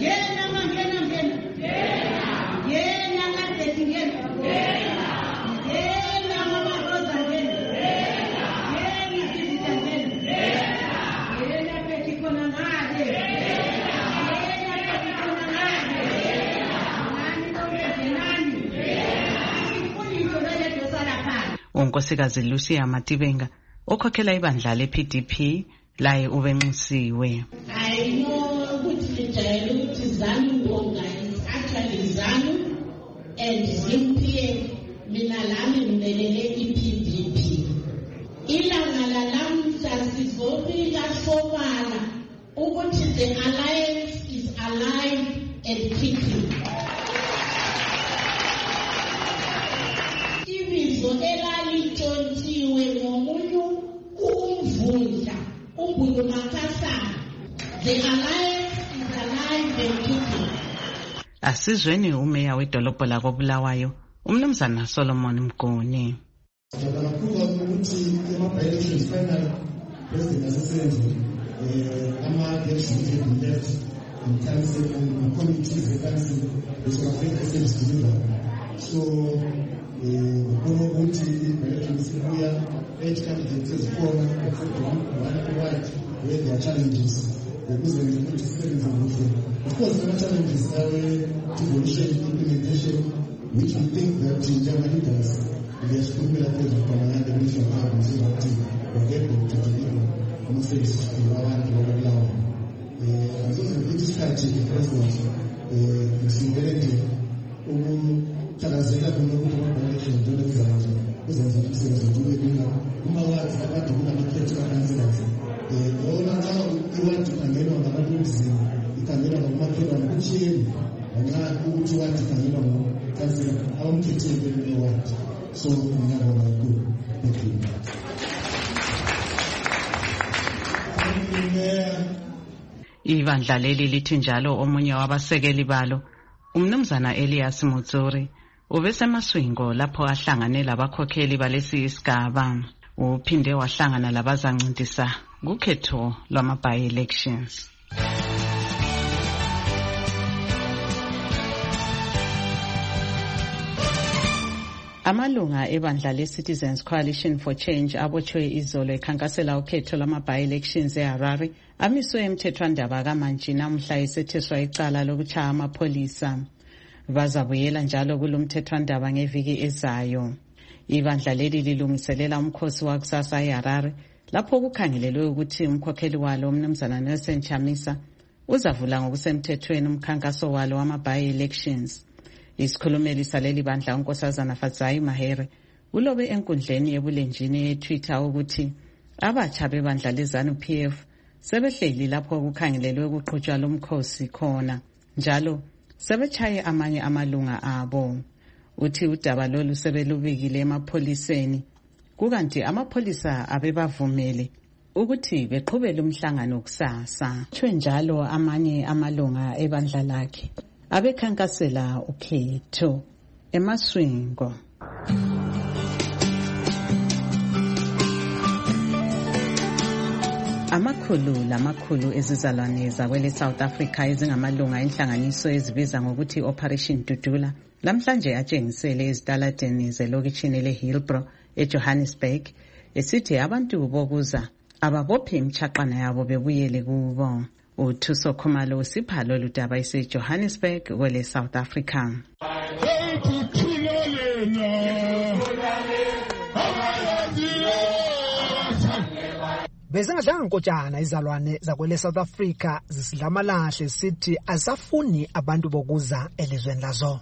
Unkosikazi Lucia Matibenga okhokhela ibandla le-PDP laye ubenxusiwe. I know ukuthi lijayele ukuthi ZANU Mbonga is actually ZANU and ZIMPF, mina lami ngimelele i-PDP. Ilanga lalamhla sizobika sobala ukuthi the alliance is alive and kicking. Ibizo elalitshontshiwe nomuntu umvundla uBulumakasana. The alliance is alive and kicking. Asizweni umeya wedolobho lakoBulawayo uMnumzana Solomon Mguni. Ngiyabonga ukuthi ema-by-elections final president asesenze ama-elections left in council and committees the council which will affect the service delivery. So ngibona ukuthi i-election sibuya 8 candidates ezikhona one-to-one where there are challenges ukuze ukuthi sisebenze kuhle. Of course, there are challenges devolution implementation, which we think that German leaders liyasikhulumela phezulu kwamanye ministry of finance ukuthi bagebe to deliver ama-services to abantu babulawa. Azozithi isikhathi i-president ngisindele nje ukuthakazela khona ukuthi ama-election njalo kuzayo kuzenza umsebenzi ube lula uma wazi abantu kunama-30 councillors yona xa iwadi ikhangelwa ngabantu emzini ikhangelwa ngakumakhelwane kutshiyeni ngenxa ukuthi iwadi ikhangelwa ngokansila abamkhethile lewadi. So ngiyabona kakhulu. Thank you. Ibandla leli lithi njalo omunye wabasekeli balo umnumzana Elias Mutsuri ubesemaswingo lapho ahlangane labakhokheli balesi isigaba. Uphinde wahlangana labazancintisa kukhetho lwama-by-elections. Amalunga ebandla le-Citizens Coalition for Change abotshwe izolo ekhankasela ukhetho lwama-by-elections eHarare amiswe emthethwandaba kaMantshi namhla esetheswa icala lokutshaya amapholisa. Bazabuyela njalo kulomthethwandaba ngeviki ezayo. Ibandla leli lilungiselela umkhosi wakusasa eHarare lapho kukhangelelwe ukuthi umkhokheli walo umnumzana Nelson Chamisa uzavula ngokusemthethweni umkhankaso walo wama-by-elections. Isikhulumeli saleli bandla unkosazana Fadzayi Mahere ulobe enkundleni yebulenjini ye-Twitter ukuthi abatsha bebandla leZANU-PF sebehleli lapho kukhangelelwe ukuqhutshwa lomkhosi khona njalo sebechaye amanye amalunga abo. Uthi udaba lolu sebelubikile emapholiseni kukanti amapholisa abebavumele ukuthi beqhubele umhlangano kusasa. Tshwe njalo amanye amalunga ebandla lakhe abekhankasela ukhetho emaswingo. Amakhulu ezizalwane zakwele South Africa ezingamalunga enhlanganiso ezibiza ngokuthi Operation Dudula namhlanje atshengisele ezitaladeni zelokitshini leHillbrow eJohannesburg esithi abantu bokuza ababophe imchaqana yabo bebuyele kubo. Uthuso Khumalo siphalo ludaba eseJohannesburg kwele South Africa. Bezingadlanga nkotshana izalwane zakwele South Africa zisidla amalahle sithi asafuni abantu bokuza elizweni lazo.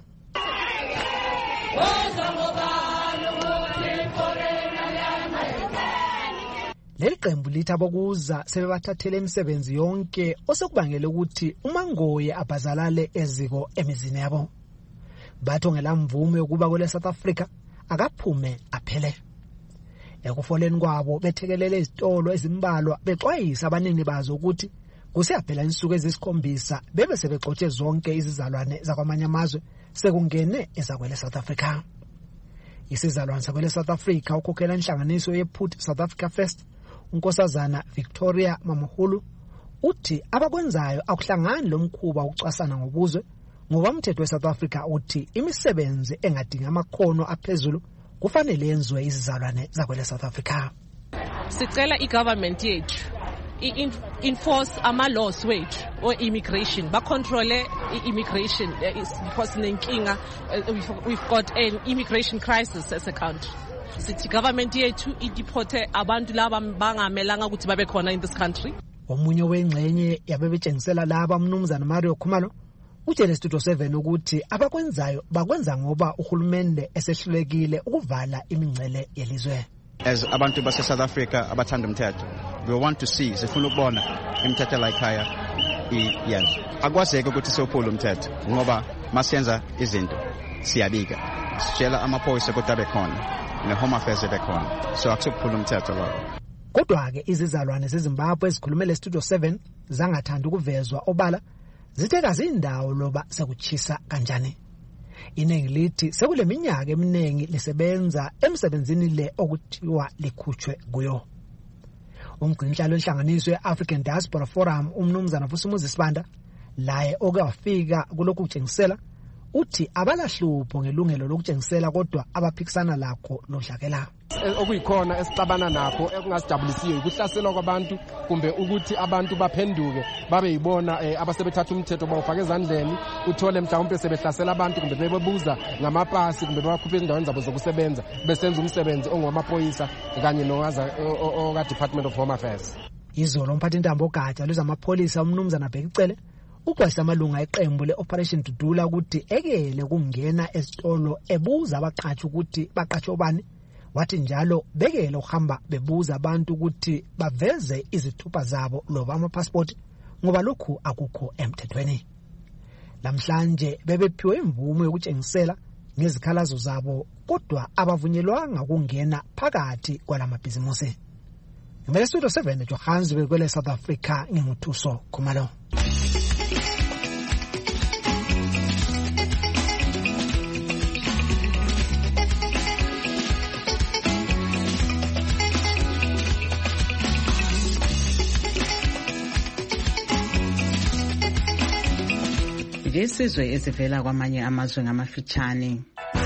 Leli qembu lithi abokuza sebebathathele imisebenzi yonke osekubangela ukuthi uMangoye abhazalale eziko emizini yabo. Bathi ongela mvume yokuba kwele South Africa akaphume aphele. Ekufoleni kwabo bethekelele izitolo ezimbalwa bexwayisa abanini bazo ukuthi kusiyaphela insuku ezisikhombisa bebe sebexotshe zonke izizalwane zakwamanye amazwe sekungene ezakwele South Africa. Isizalwane sakwele South Africa ukhokhela inhlanganiso ye-Put South Africa First unkosazana Victoria Mamuhulu uthi abakwenzayo akuhlangani lomkhuba ukucwasana ngobuzwe ngoba umthetho we-South Africa uthi imisebenzi engadinga amakhono aphezulu kufanele yenziwe izizalwane zakwele South Africa. Sicela i-government yethu enforce ama-laws wethu o-immigration bacontrole i-immigration because nenkinga we've got an immigration crisis as a country. Sithi government yethu ideporte abantu laba bangamelanga ukuthi babe khona in this country. Omunye wengxenye yabebetshengisela laba umnumzana Mario Khumalo utshele Studio 7 ukuthi abakwenzayo bakwenza ngoba uhulumende esehlulekile ukuvala imingcele yelizwe. As abantu base South Africa abathanda umthetho, we want to see sifuna ukubona imithetho la ekhaya iyenza. Akwazeke ukuthi siyophula umthetho ngoba masiyenza izinto siyabika. Sitshela amaphoyisa ukuthi abe khona ne-Home Affairs bekhona. So akusokuphula umthetho lapho. Kodwa ke izizalwane zeZimbabwe ezikhulumele Studio 7 zangathanda ukuvezwa obala zithe kazindawo loba sekuchisa kanjani. Iningi lithi sekule minyaka eminingi lisebenza emsebenzini le okuthiwa likhutshwe kuyo. Umgcinhlalo wenhlanganiso ye-African Diaspora Forum umnumzana Vusumuzi Sibanda laye oke wafika kulokhu kutshengisela uthi abalahlupho ngelungelo lokutshengisela kodwa abaphikisana lakho lodlakela. Okuyikhona esixabana nakho ekungasijabulisiyo ukuhlaselwa kwabantu kumbe ukuthi abantu baphenduke babe yibona abasebethatha umthetho bawufaka ezandleni uthole mhlawumbe sebehlasela abantu kumbe bebebuza ngamapasi kumbe bakhuphe endaweni zabo zokusebenza besenza umsebenzi ongowamaphoyisa kanye noka Department of Home Affairs. Izolo umphathintambo ogatsha lwezamapholisa umnumzana Bhekicele ukwasa amalunga eqembu le-Operation Dudula ukuthi ekele kungena esitolo ebuza abaqhatshi ukuthi baqhatshwe obani. Wathi njalo bekele ukuhamba bebuza abantu ukuthi baveze izithupha zabo loba amapassport ngoba lokhu akukho emthethweni. Namhlanje bebephiwe imvume yokutshengisela ngezikhalazo zabo kodwa abavunyelwanga ukungena phakathi kwalamabhizimusi. Ngimele studio 7 Johannesburg kwele South Africa nginguthuso Khumalo. Isizwe esivela kwamanye amazwe ngamafitshane.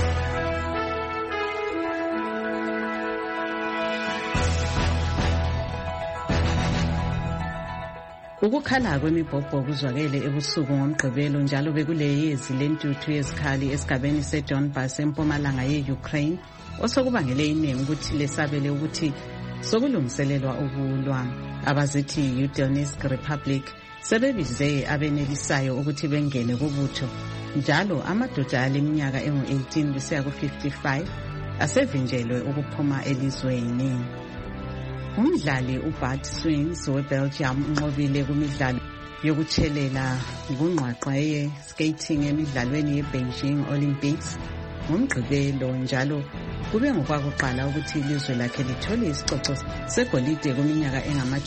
Ukukhala kwemibhobho kuzwakele ebusuku ngomgqibelo njalo bekuleyezi lentuthu yezikhali esigabeni seDonbas empumalanga ye-Ukraine osokubangele iningi ukuthi lesabele ukuthi sokulungiselelwa ukulwa. Abazithi Donetsk Republic sebebize abenelisayo ukuthi bengene kubutho njalo amadoda aleminyaka engu-18 kusiya ku-55 asevinjelwe ukuphuma elizweni. Umdlali uBart Swings weBelgium unqobile kumidlalo yokutshelela ngungqwaqwa ye-skating emidlalweni ye-Beijing Olympics ngomgqibelo njalo kube ngokwakuqala ukuthi ilizwe lakhe lithole isicoco segolide kuminyaka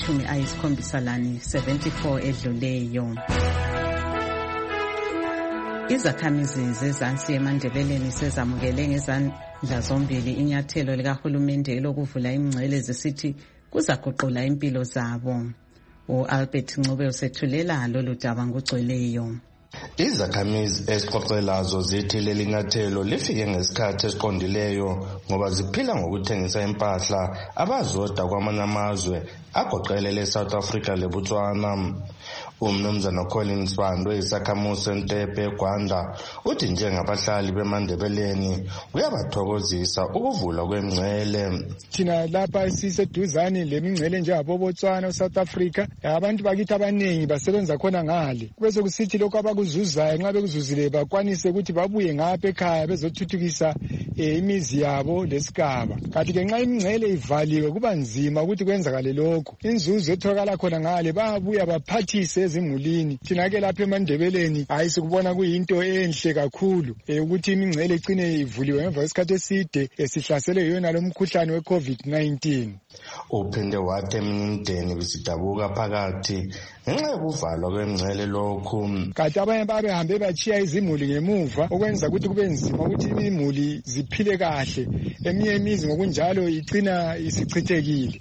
engama-74 edluleyo. Izakhamizi zezansi eMandebeleni sezamukele ngezandla zombili inyathelo likahulumende lokuvula imingcele zisithi kuzaguqula impilo zabo. U-Albert Ncube usethulela lolu daba ngogcweleyo. Izakhamizi esixoxelazo zithi leli nyathelo lifike ngesikhathi esiqondileyo ngoba ziphila ngokuthengisa impahla abazoda kwamanye amazwe agoqelele South Africa leBotswana. Umnumzana Collins Bandwe isakhamuzi eNtepe Gwanda uthi njengabahlali beMandebeleni kuyabathokozisa ukuvula kwemingcele. Thina lapha siseduzane lemingcele njengabo Botswana South Africa abantu bakithi abaningi basebenza khona ngale bese kusithi lokho abakuzuzayo nxa bekuzuzile bakwanise ukuthi babuye ngapha ekhaya bezothuthukisa imizi yabo lesigaba. Kanti ke nxa imingcele ivaliwe kuba nzima ukuthi kwenzakale lokho. Inzuzo etholakala khona ngale babuya baphathise ezimulini. Thina ke lapha eMandebeleni sikubona kuyinto enhle kakhulu ukuthi imingcele icine ivuliwe ngemva kwesikhathi eside esihlasele yona lo mkhuhlane we-COVID-19. Uphinde wathi imindeni bisidabuka phakathi ngenxa yokuvalwa kwemingcele lokhu. Kanti abanye babehambe bachiya izimuli ngemuva okwenza ukuthi kube nzima ukuthi imuli ziphile kahle. Eminye imizi ngokunjalo icina isichithekile.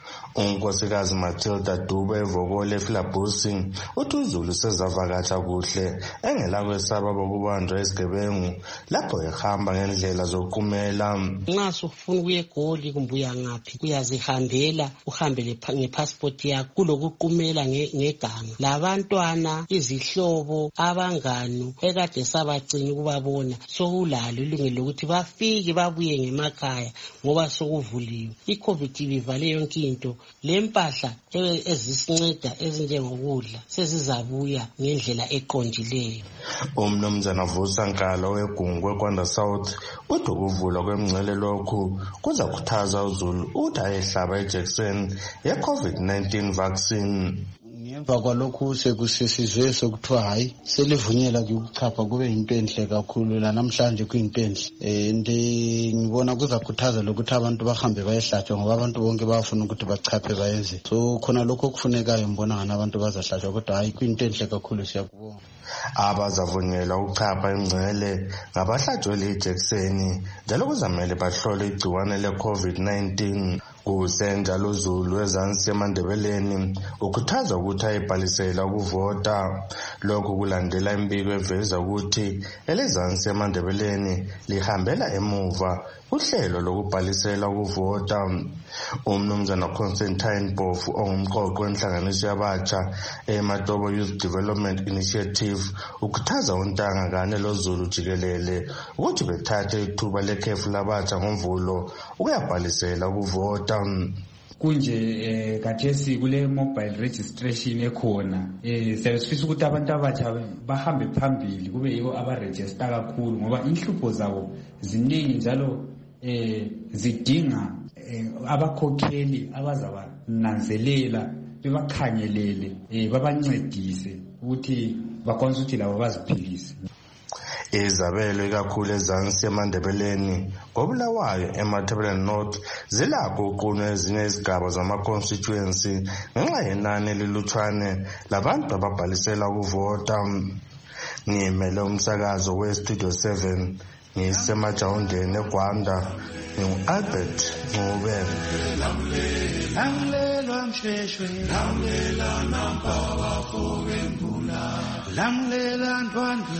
Unkosikazi Matilda Dube evokole eFlabusi uthi uZulu sezavakatha kuhle engela kwesaba bokubanjwa isigebengu lapho ehamba ngendlela zokumela. Nxa sufuna ukuya eGoli kumbe uya ngaphi uyazihambela uhambe ngepassport yakho kulokuqumela ngeganga. Labantwana izihlobo abangani ekade sabacini ukubabona sokulalo ilungelo lokuthi bafike babuye ngemakhaya ngoba sokuvuliwe. iCovid ibivale yonke into. Lempahla ezisinceda ezinjengokudla sezizabuya ngendlela eqondileyo. Umnumzana Vusa Nkalo weGungwe Kwanda South uthi ukuvulwa kwemingcele lokhu kuzakhuthaza uZulu ukuthi ayehlaba ijekiseni ye-COVID-19 vaccine. Ngemva kwalokhu sekusesizwe sokuthiwa hayi selivunyela ukuchapha kube into enhle kakhulu la namhlanje kuyinto enhle. Ngibona kuzakhuthaza lokuthi abantu bahambe bayehlatshwa ngoba abantu bonke bafuna ukuthi bachaphe bayenze. So khona lokho kufunekayo ngibona ngana abantu bazahlatshwa kodwa hayi kuyinto enhle kakhulu siyakubonga. Abazavunyelwa ukuchapha imingcele ngabahlatshwe ijekiseni njalo kuzamele bahlole igciwane le-COVID-19. Kusenjalo uZulu ezansi eMandebeleni ukhuthaza ukuthi ayibhalisela ukuvota. Lokhu kulandela imbiko eveza ukuthi elezansi eMandebeleni lihambela emuva uhlelo lokubhalisela ukuvota. Umnumzana Constantine Bofu ongumqoqi wenhlanganiso yabatsha eMatobo Youth Development Initiative ukhuthaza uNtanga kanye loZulu jikelele ukuthi bethathe ithuba lekhefu labatsha ngoMvulo ukuyabhalisela ukuvota. Kunje kathesi kule mobile registration ekhona siyasifisa ukuthi abantu abatsha bahambe phambili kube yibo abaregister kakhulu ngoba inhlupho zabo ziningi njalo zidinga abakhokheli abazabananzelela bebakhangelele babancedise ukuthi bakwanise ukuthi labo baziphilise. Izabelo ikakhulu ezansi eMandebeleni ngoBulawayo eMatabeleland North zilakho uqunwe ezinye izigaba zama-constituency ngenxa yenani elilutshwane labantu ababhalisela ukuvota. Ngimele umsakazo weStudio 7 ngisemajawundeni eGwanda ngingu-Albert Ngubeni. Lamlela msheshwe lamlela nampaka fokembula lamlela ndwandwe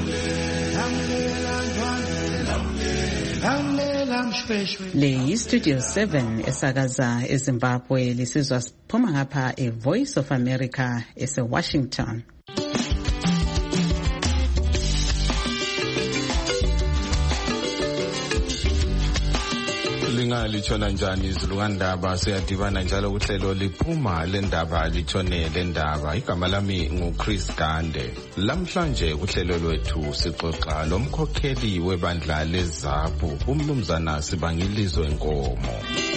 lamlela msheshwe. Le yiStudio 7 esakaza eZimbabwe lisizwa siphuma ngapha eVoice of America eseWashington. Litshona njani izilukandaba siyadibana njalo kuhlelo liphuma lendaba litshone lendaba. Igama lami nguChris Gande. Lamhlanje kuhlelo lwethu sixoxa lomkhokheli webandla leZAPU umnumzana Sibangilizwe Nkomo.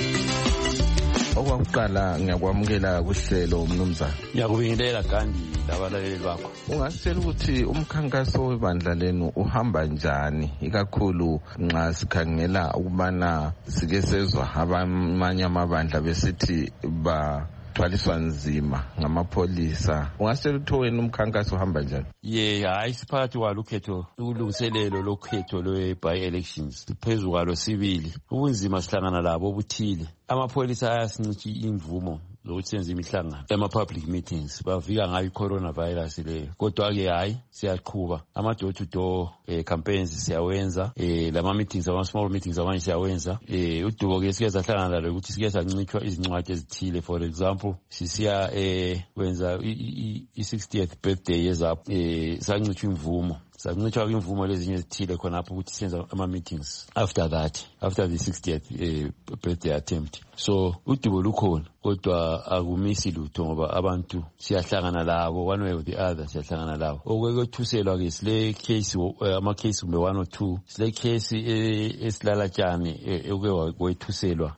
Okwakuqala ngiyakwamukela kuhlelo mnumzana. Ngiyakubingelela Gandhi labalaleli bakho. Ungasitshela ukuthi umkhankaso webandla lenu uhamba njani ikakhulu nxa sikhangela ukubana sike sezwa abamanye amabandla besithi thwaliswa nzima ngamapholisa. Ungasitshela ukuthi wena umkhankaso uhamba njani? Hayi siphakathi kwalo ukhetho ulungiselelo lokhetho lwe-by elections phezu kwalo sibili. Ubunzima sihlangana labo obuthile. Amapholisa ayasinci imvumo zokuthi senze imihlangano ema-public meetings bavika ngayo i-coronavirus leyo. Kodwa-ke hayi siyaqhuba ama-door to door campaigns siyawenza, lama-meetings ama-small meetings amanye siyawenza. Udubo-ke sike sahlangana lalo ukuthi sike sancithwa izincwadi ezithile. For example sisiya wenza i-60th birthday yeZAPU sancithwa imvumo. Sancithwa kwimvumo lezinye ezithile khonapho ukuthi senza ama-meetings after the 60th birthday attempt. So udubo lukhona kodwa akumisi lutho ngoba abantu siyahlangana labo one way or the other siyahlangana labo. Okwethuselwa-ke sile case ama-case kumbe 1 or 2 sile case esilalatshane eke wethuselwa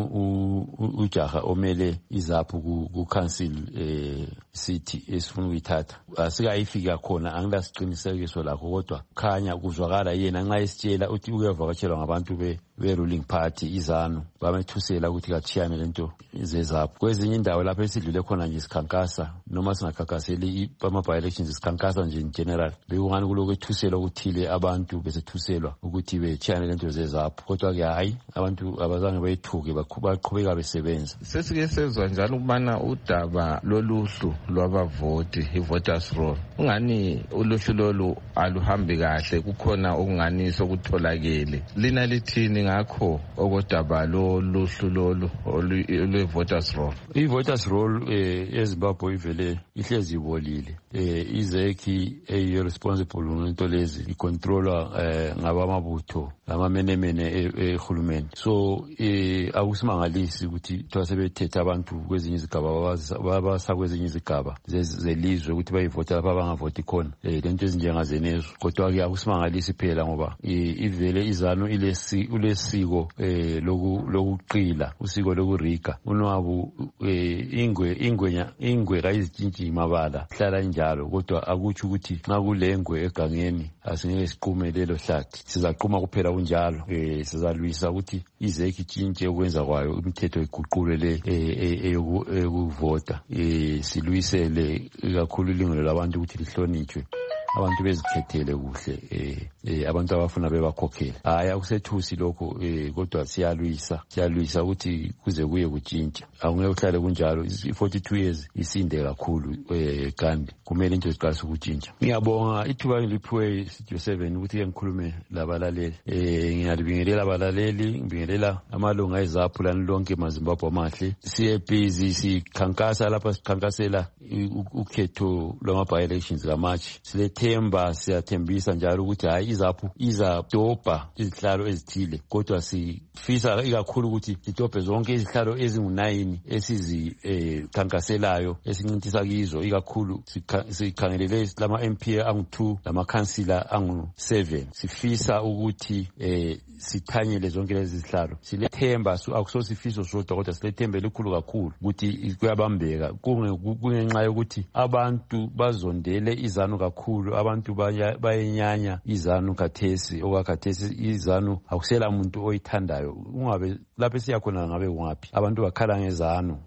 ujaha omele iZAPU ku-council city esifuna ukuyithatha. Asikayifika khona angilasiqinisekiso lakho kodwa khanya kuzwakala yena nxa esitshela uthi uyavakatshelwa ngabantu be-ruling party iZANU bamethusela ukuthi kathiyane lento zeZAPU. Kwezinye indawo lapho esidlule khona nje sikhankasa noma singakhankaseli ama-by elections sikhankasa nje in general bekungani kulokwethuselwa okuthile abantu besethuselwa ukuthi bethiyane lento zeZAPU. Kodwa-ke hayi abantu abazange bayithuke baqhubeka besebenza. Sesike sezwa njalo ukubana udaba loluhlu lwabavoti i-voters roll ungani uluhlu lolu aluhambi kahle, kukhona okungani sokutholakele. Lina lithini ngakho okodaba loluhlu lolu lwe-voters roll? I-voters roll eZimbabwe ivele ihlezi ibolile. Izekhi eyi-responsible ngento lezi icontrolwa ngabamabutho amamenemene ehulumeni. So akusimangalisi ukuthi sebethethe abantu kwezinye izigaba babasa kwezinye izigaba zelizwe ukuthi bayivota lapha abangavoti khona lento ezinjengazenezo. Kodwa-ke akusimangalisi phela ngoba ivele iZANU ulesiko lokuqila, usiko lokuriga. Unwabu ingwe kayizitshintshi imabala hlala njalo, kodwa akutsho ukuthi nxa kulengwe egangeni asingeke siqume lelo hlathi. Sizaquma kuphela kunjalo. Sizalwisa ukuthi izekhi itshintshe ukwenza kwayo imithetho iguqulwe le eyokuvota. Silwisele kakhulu ilungelo labantu ukuthi lihlonitshwe. abantu bezikhethele kuhle abantu abafuna bebakhokhela. Hayi akusethusi lokho kodwa siyalwisa ukuthi kuze kuye kutshintsha. Akungeke uhlale kunjalo. 42 years isinde kakhulu kandi kumele into ziqalise ukutshintsha. Ngiyabonga ithuba ngiliphiwe Studio 7 ukuthi ngikhulume labalaleli. Ngiyalibingelela abalaleli, ngibingelela amalunga ezaphu lani lonke maZimbabwe amahle. Siye busy sikhankasa lapha, sikhankasela ukhetho lwama-by-elections kaMarch. Silethemba, siyathembisa njalo ukuthi hayi izaphu izadobha izihlalo ezithile, kodwa sifisa ikakhulu ukuthi zidobhe zonke izihlalo ezingu-9 esizikhankaselayo esincintisa kizo. Ikakhulu sikhangelele lama-MP angu-2 lamakhansila angu-7. Sifisa ukuthi sithanyele zonke lezi zihlalo. Silethemba, akusosifiso sodwa kodwa silethemba elikhulu kakhulu ukuthi kuyabambeka. Kungenxa yokuthi abantu bazondele izanu kakhulu, abantu bayenyanya izanu khathesi. Okwakhathesi izanu akusela muntu oyithandayo. Ungabe lapho siyakhona ngabe ngaphi, abantu bakhala ngezanu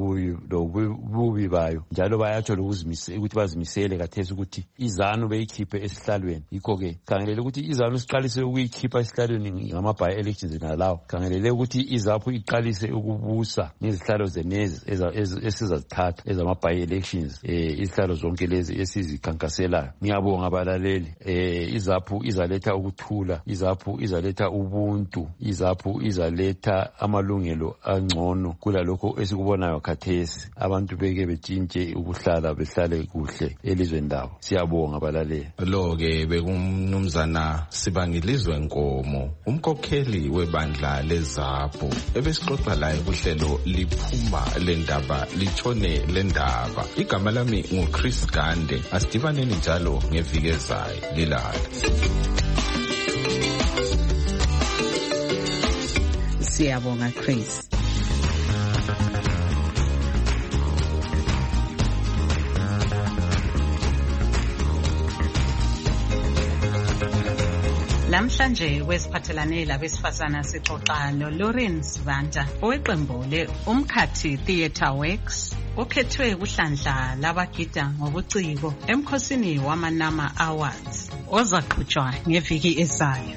lobubi bayo, njalo bayatsho ukuthi bazimisele khathesi ukuthi izanu beyikhiphe esihlalweni. Yikho-ke khangelele ukuthi izanu siqalise ukuyikhipha esihlalweni ngama-by-elections nalawo. Khangelele ukuthi izaphu iqalise ukubusa ngezihlalo zenezi esizazithatha ezama-by-elections, izihlalo zonke lezi esizikhankaselayo. Ngiyabonga abalaleli. Izaphu izaletha ukuthula, izaphu izaletha ubuntu, izaphu izaletha amalungelo angcono kulalokho esikubonayo khathesi. Abantu beke betshintshe ukuhlala behlale kuhle elizweni labo. Siyabonga abalaleli. Lo-ke bekumnumzana Sibangilizwe Nkomo, umkhokheli webandla lezaphu, ebesixoxa laye kuhlelo liphuma lendaba litshone lendaba. Igama lami nguChris Gande. Asidibaneni njalo ngeviki ezayo. Lilala. Siyabonga Chris. Namhlanje wesiphathelane labesifazana sixoxa noLauren Sibanda oweqembu le-Umkhathi Theatre Works okhethwe kuhlandla labagida ngobuciko emkhosini wama-NAMA Awards ozaqhutshwa ngeviki ezayo.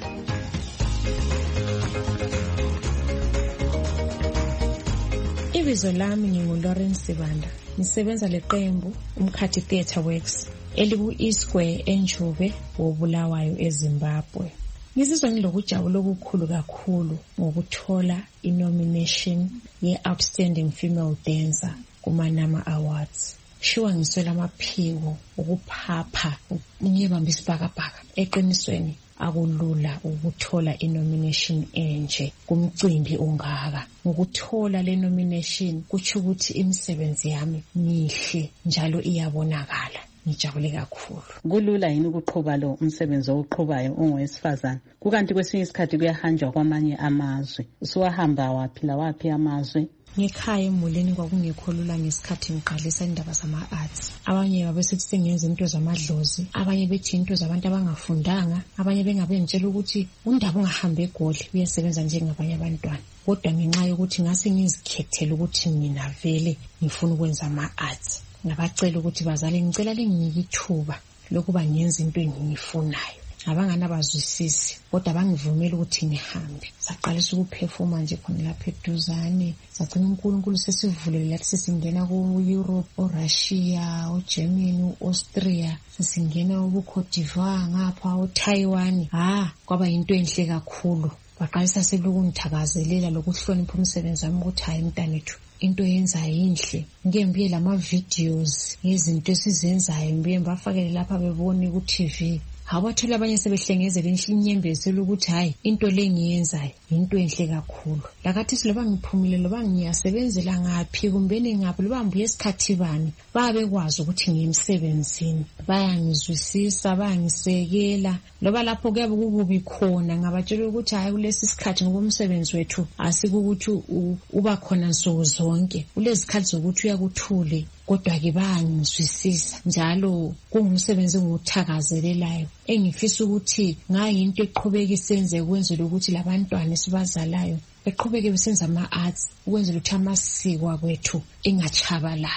Ibizo lami nginguLauren Sibanda, ngisebenza leqembu Umkhathi Theatre Works eliku-eSquare eNjube woBulawayo eZimbabwe. Ngizizwa ngilokujabula okukhulu kakhulu ngokuthola inomination ye-Outstanding Female Dancer kuma-NAMA Awards. Shuwa ngiswela amaphiko ukuphapha ngiyebamba isibhakabhaka. Eqinisweni akulula ukuthola inomination enje kumcimbi ongaka. Ngokuthola le nomination kutsho ukuthi imisebenzi yami mihle njalo iyabonakala. Ngijabule kakhulu. Kulula yini ukuqhuba lo umsebenzi oqhubayo ongowesifazana? Kukanti kwesinye isikhathi kuyahanjwa kwamanye amazwe. Usuwahamba waphi amazwe? Ngekhaya emuleni kwakungekho lula ngesikhathi ngiqalisa indaba zama-arts. Abanye babesithi sengenza into zamadlozi, abanye bethi into zabantu abangafundanga, abanye bengabe ngitshela ukuthi undaba ungahambe eGoli uyasebenza njengabanye abantwana. Kodwa ngenxa yokuthi ngase ngizikhethele ukuthi mina vele ngifuna ukwenza ama-arts, ngabacela ukuthi bazali ngicela linginike ithuba lokuba ngenze into engiyifunayo. Abangana bazwisisi kodwa bangivumela ukuthi ngihambe. Saqalisa ukuperforma nje khona lapha eduzane. Sagcina uNkulunkulu sesivulele lathi sesingena ku-Europe, oRussia, oGermany, oAustria, sesingena kuCote d'Ivoire ngapha, oTaiwan. Kwaba yinto enhle kakhulu. Baqalisa selokungithakazelela lokuhlonipha umsebenzi wami ukuthi hayi mntanethu into yenza yinhle. Ngeke ngibiye lama-videos ngezinto esizenzayo, ngibiye ngibafakele lapha bebone ku-TV. Abathola abanye sebehlengezela inyembezelo ukuthi hayi into le ngiyenzayo into enhle kakhulu. Lakathi siloba ngiphumile loba ngiyasebenzela ngaphi kumbeni ngaphi loba ngibuye esikhathi bani, babekwazi ukuthi ngiyemsebenzini, bayangizwisisa, bayangisekela. Loba lapho kuyabe kukubi khona ngabatshela ukuthi hayi kulesi sikhathi ngoba umsebenzi wethu asikukuthi uba khona nsuku zonke, kulezi sikhathi zokuthi uyakuthule. Kodwa ke bayangizwisisa njalo kungumsebenzi engiwuthakazelelayo engifisa ukuthi ngayinto eqhubeka isenze ukwenzela ukuthi labantwana esibazalayo beqhubeke besenza ama-arts ukwenzela ukuthi amasiko akwethu engachabalali.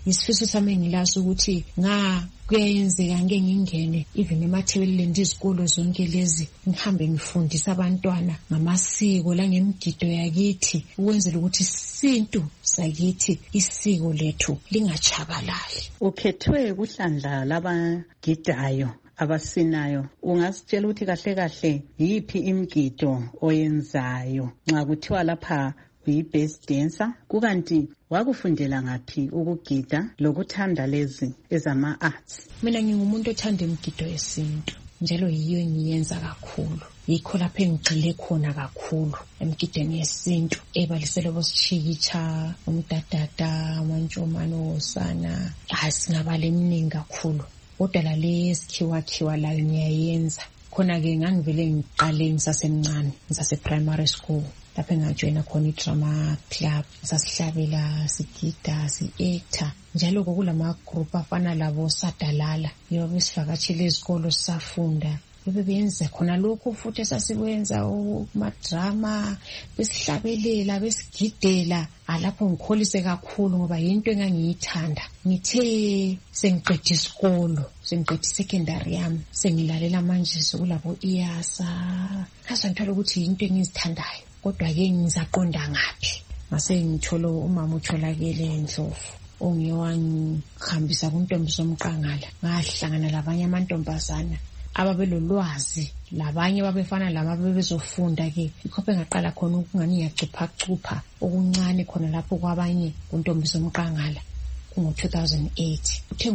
isifiso sami ngilazi ukuthi kuyenzeka ngeke ngingene even emathebeleni izikolo zonke lezi ngihambe ngifundisa abantwana ngamasiko la ngemigido yakithi ukwenzela ukuthi isintu sakithi isiko lethu lingachabalali. Ukhethwe kuhlandla labagidayo abasinayo, ungasitshela ukuthi kahle kahle yiphi imigido oyenzayo nxa kuthiwa lapha uyi-best dancer, kukanti wakufundela ngaphi ukugida lokuthanda lezi ezama-arts? Mina ngingumuntu othanda imigido yesintu njalo yiyo engiyenza kakhulu, yikho lapho engigxile khona kakhulu emgidweni yesintu ebalisele bosishikitsha, umdadada, amantshomano, osana, singabala eminingi kakhulu. Kodwa la lesikhiwa layo ngiyayenza. Khona-ke ngangivele ngiqale ngisasemncane, ngisase-primary school, lapho engajoyina khona i-drama club, sasihlabela, sigida, si-actor. Njalo kulama group afana labo Sadalala, yibo besivakatshele izikolo sisafunda. Bebenza khona lokho futhi esasikwenza kuma-drama, besihlabelela, besigidela. Lapho ngikholise kakhulu ngoba yinto engangiyithanda. Ngithe sengiqeda isikolo, sengiqeda secondary yami, sengilalela manje kulabo IASA. Ngase ngithola ukuthi yinto engizithandayo. Kodwa-ke ngizaqonda ngaphi. Ngase ngithola umama utholakele eNdlovu, ongewangihambisa kuntombi zomqangala. Ngahlangana labanye amantombazana ababelolwazi, labanye babefana lama bebezofunda-ke. Yikho bengaqala khona ukungani ngiyacupha okuncane khona lapho kwabanye kuntombi zomqangala kungo-2008. Uthe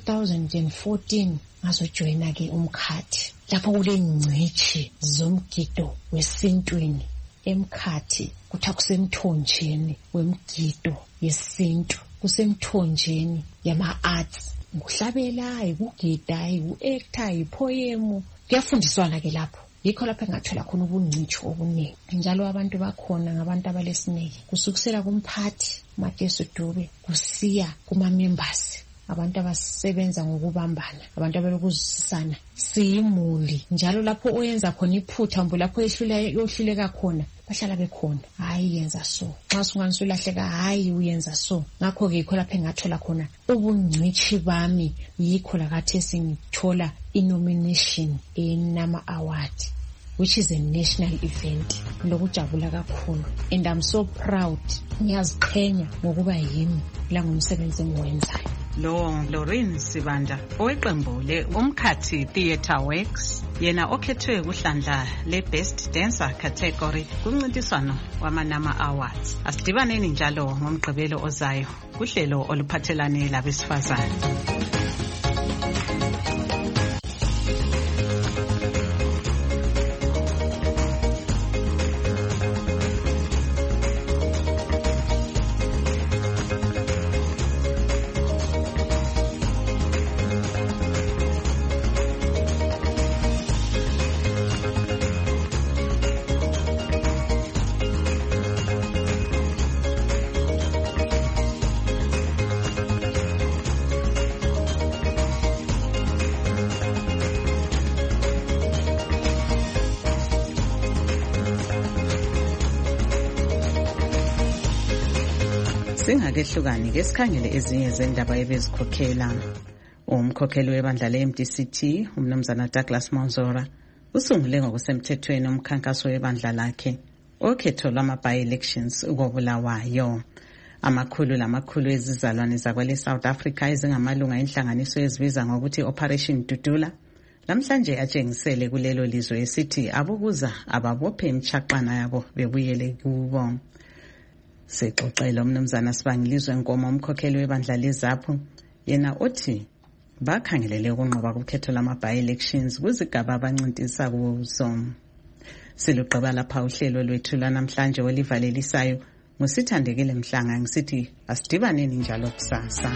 ngo-2014 ngazojoyina-ke umkhathi lapho kule ngcitshi zomgido wesintwini emkhathi. Kuthiwa kusemthonjeni wemigido yesintu, kusemthonjeni yama-arts. Ukuhlabela, ukugida, uku-actor, ipoyemu, kuyafundiswana-ke lapho. Yikho lapho engathola khona ubungcitshi obuningi. Njalo abantu bakhona ngabantu abalesineke, kusukisela kumphathi uMatesu Dube kusiya kuma-members, abantu abasebenza ngokubambana, abantu abelokuzisana. Siyimuli njalo lapho oyenza khona iphutha mbo lapho yohluleka khona bahlala bekhona, hayi yenza so. Nxa sunganisulahleka, hayi uyenza so. Ngakho-ke yikho lapho engathola khona ubungcitshi bami. Yikho lakathi sengithola i-nomination eNama Award, which is a national event. Lokujabula kakhulu and I'm so proud. Ngiyaziqhenya ngokuba yimi la ngumsebenzi engiwenzayo. Lo Lorraine Sibanda oweqembu le-Umkhathi Theatre Works, yena okhethwe kuhlandla le-Best Dancer category kumncintiswano wama-Nama Awards. Asidibaneni njalo ngomgqibelo ozayo kuhlelo oluphathelane labesifazane. Singakehlukani ke sikhangele ezinye zendaba ebezikhokhela. Umkhokheli webandla le-MDCT umnumzana Douglas Monzora usungule ngokusemthethweni umkhankaso webandla lakhe okhetho lwama-by-elections ukoBulawayo. Amakhulu ezizalwane zakwele South Africa ezingamalunga enhlanganiso ezibiza ngokuthi Operation Dudula namhlanje atshengisele kulelo lizwe esithi abukuza ababophe imchaqana yabo bebuyele kubo. Sexoxela umnumzana Sibangilizwe Nkomo umkhokheli webandla leZAPHU, yena othi bakhangelele ukunqoba kukhetho lama-by-elections kuzigaba abancintisa kuzo. Siluqaba lapha uhlelo lwethu lwanamhlanje olivalelisayo ngusithandekile Mhlanga ngisithi asidibaneni njalo kusasa.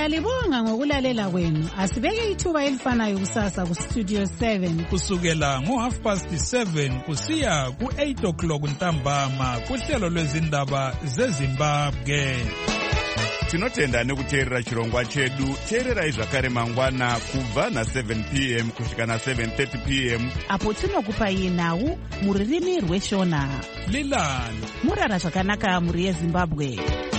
Siyalibonga ngokulalela kwenu. Asibeke ithuba elifanayo kusasa ku Studio 7 kusukela ngo7:30 kusiya ku8 o'clock ntambama kuhlelo lwezindaba zeZimbabwe. Tinotenda nekuteerera chirongwa chedu. Teererai zvakare mangwana kubva na7 p.m. kusvika na7:30 p.m. apo tinokupai nhau mururimi rweshona. Lilani murara zvakanaka muri yeZimbabwe.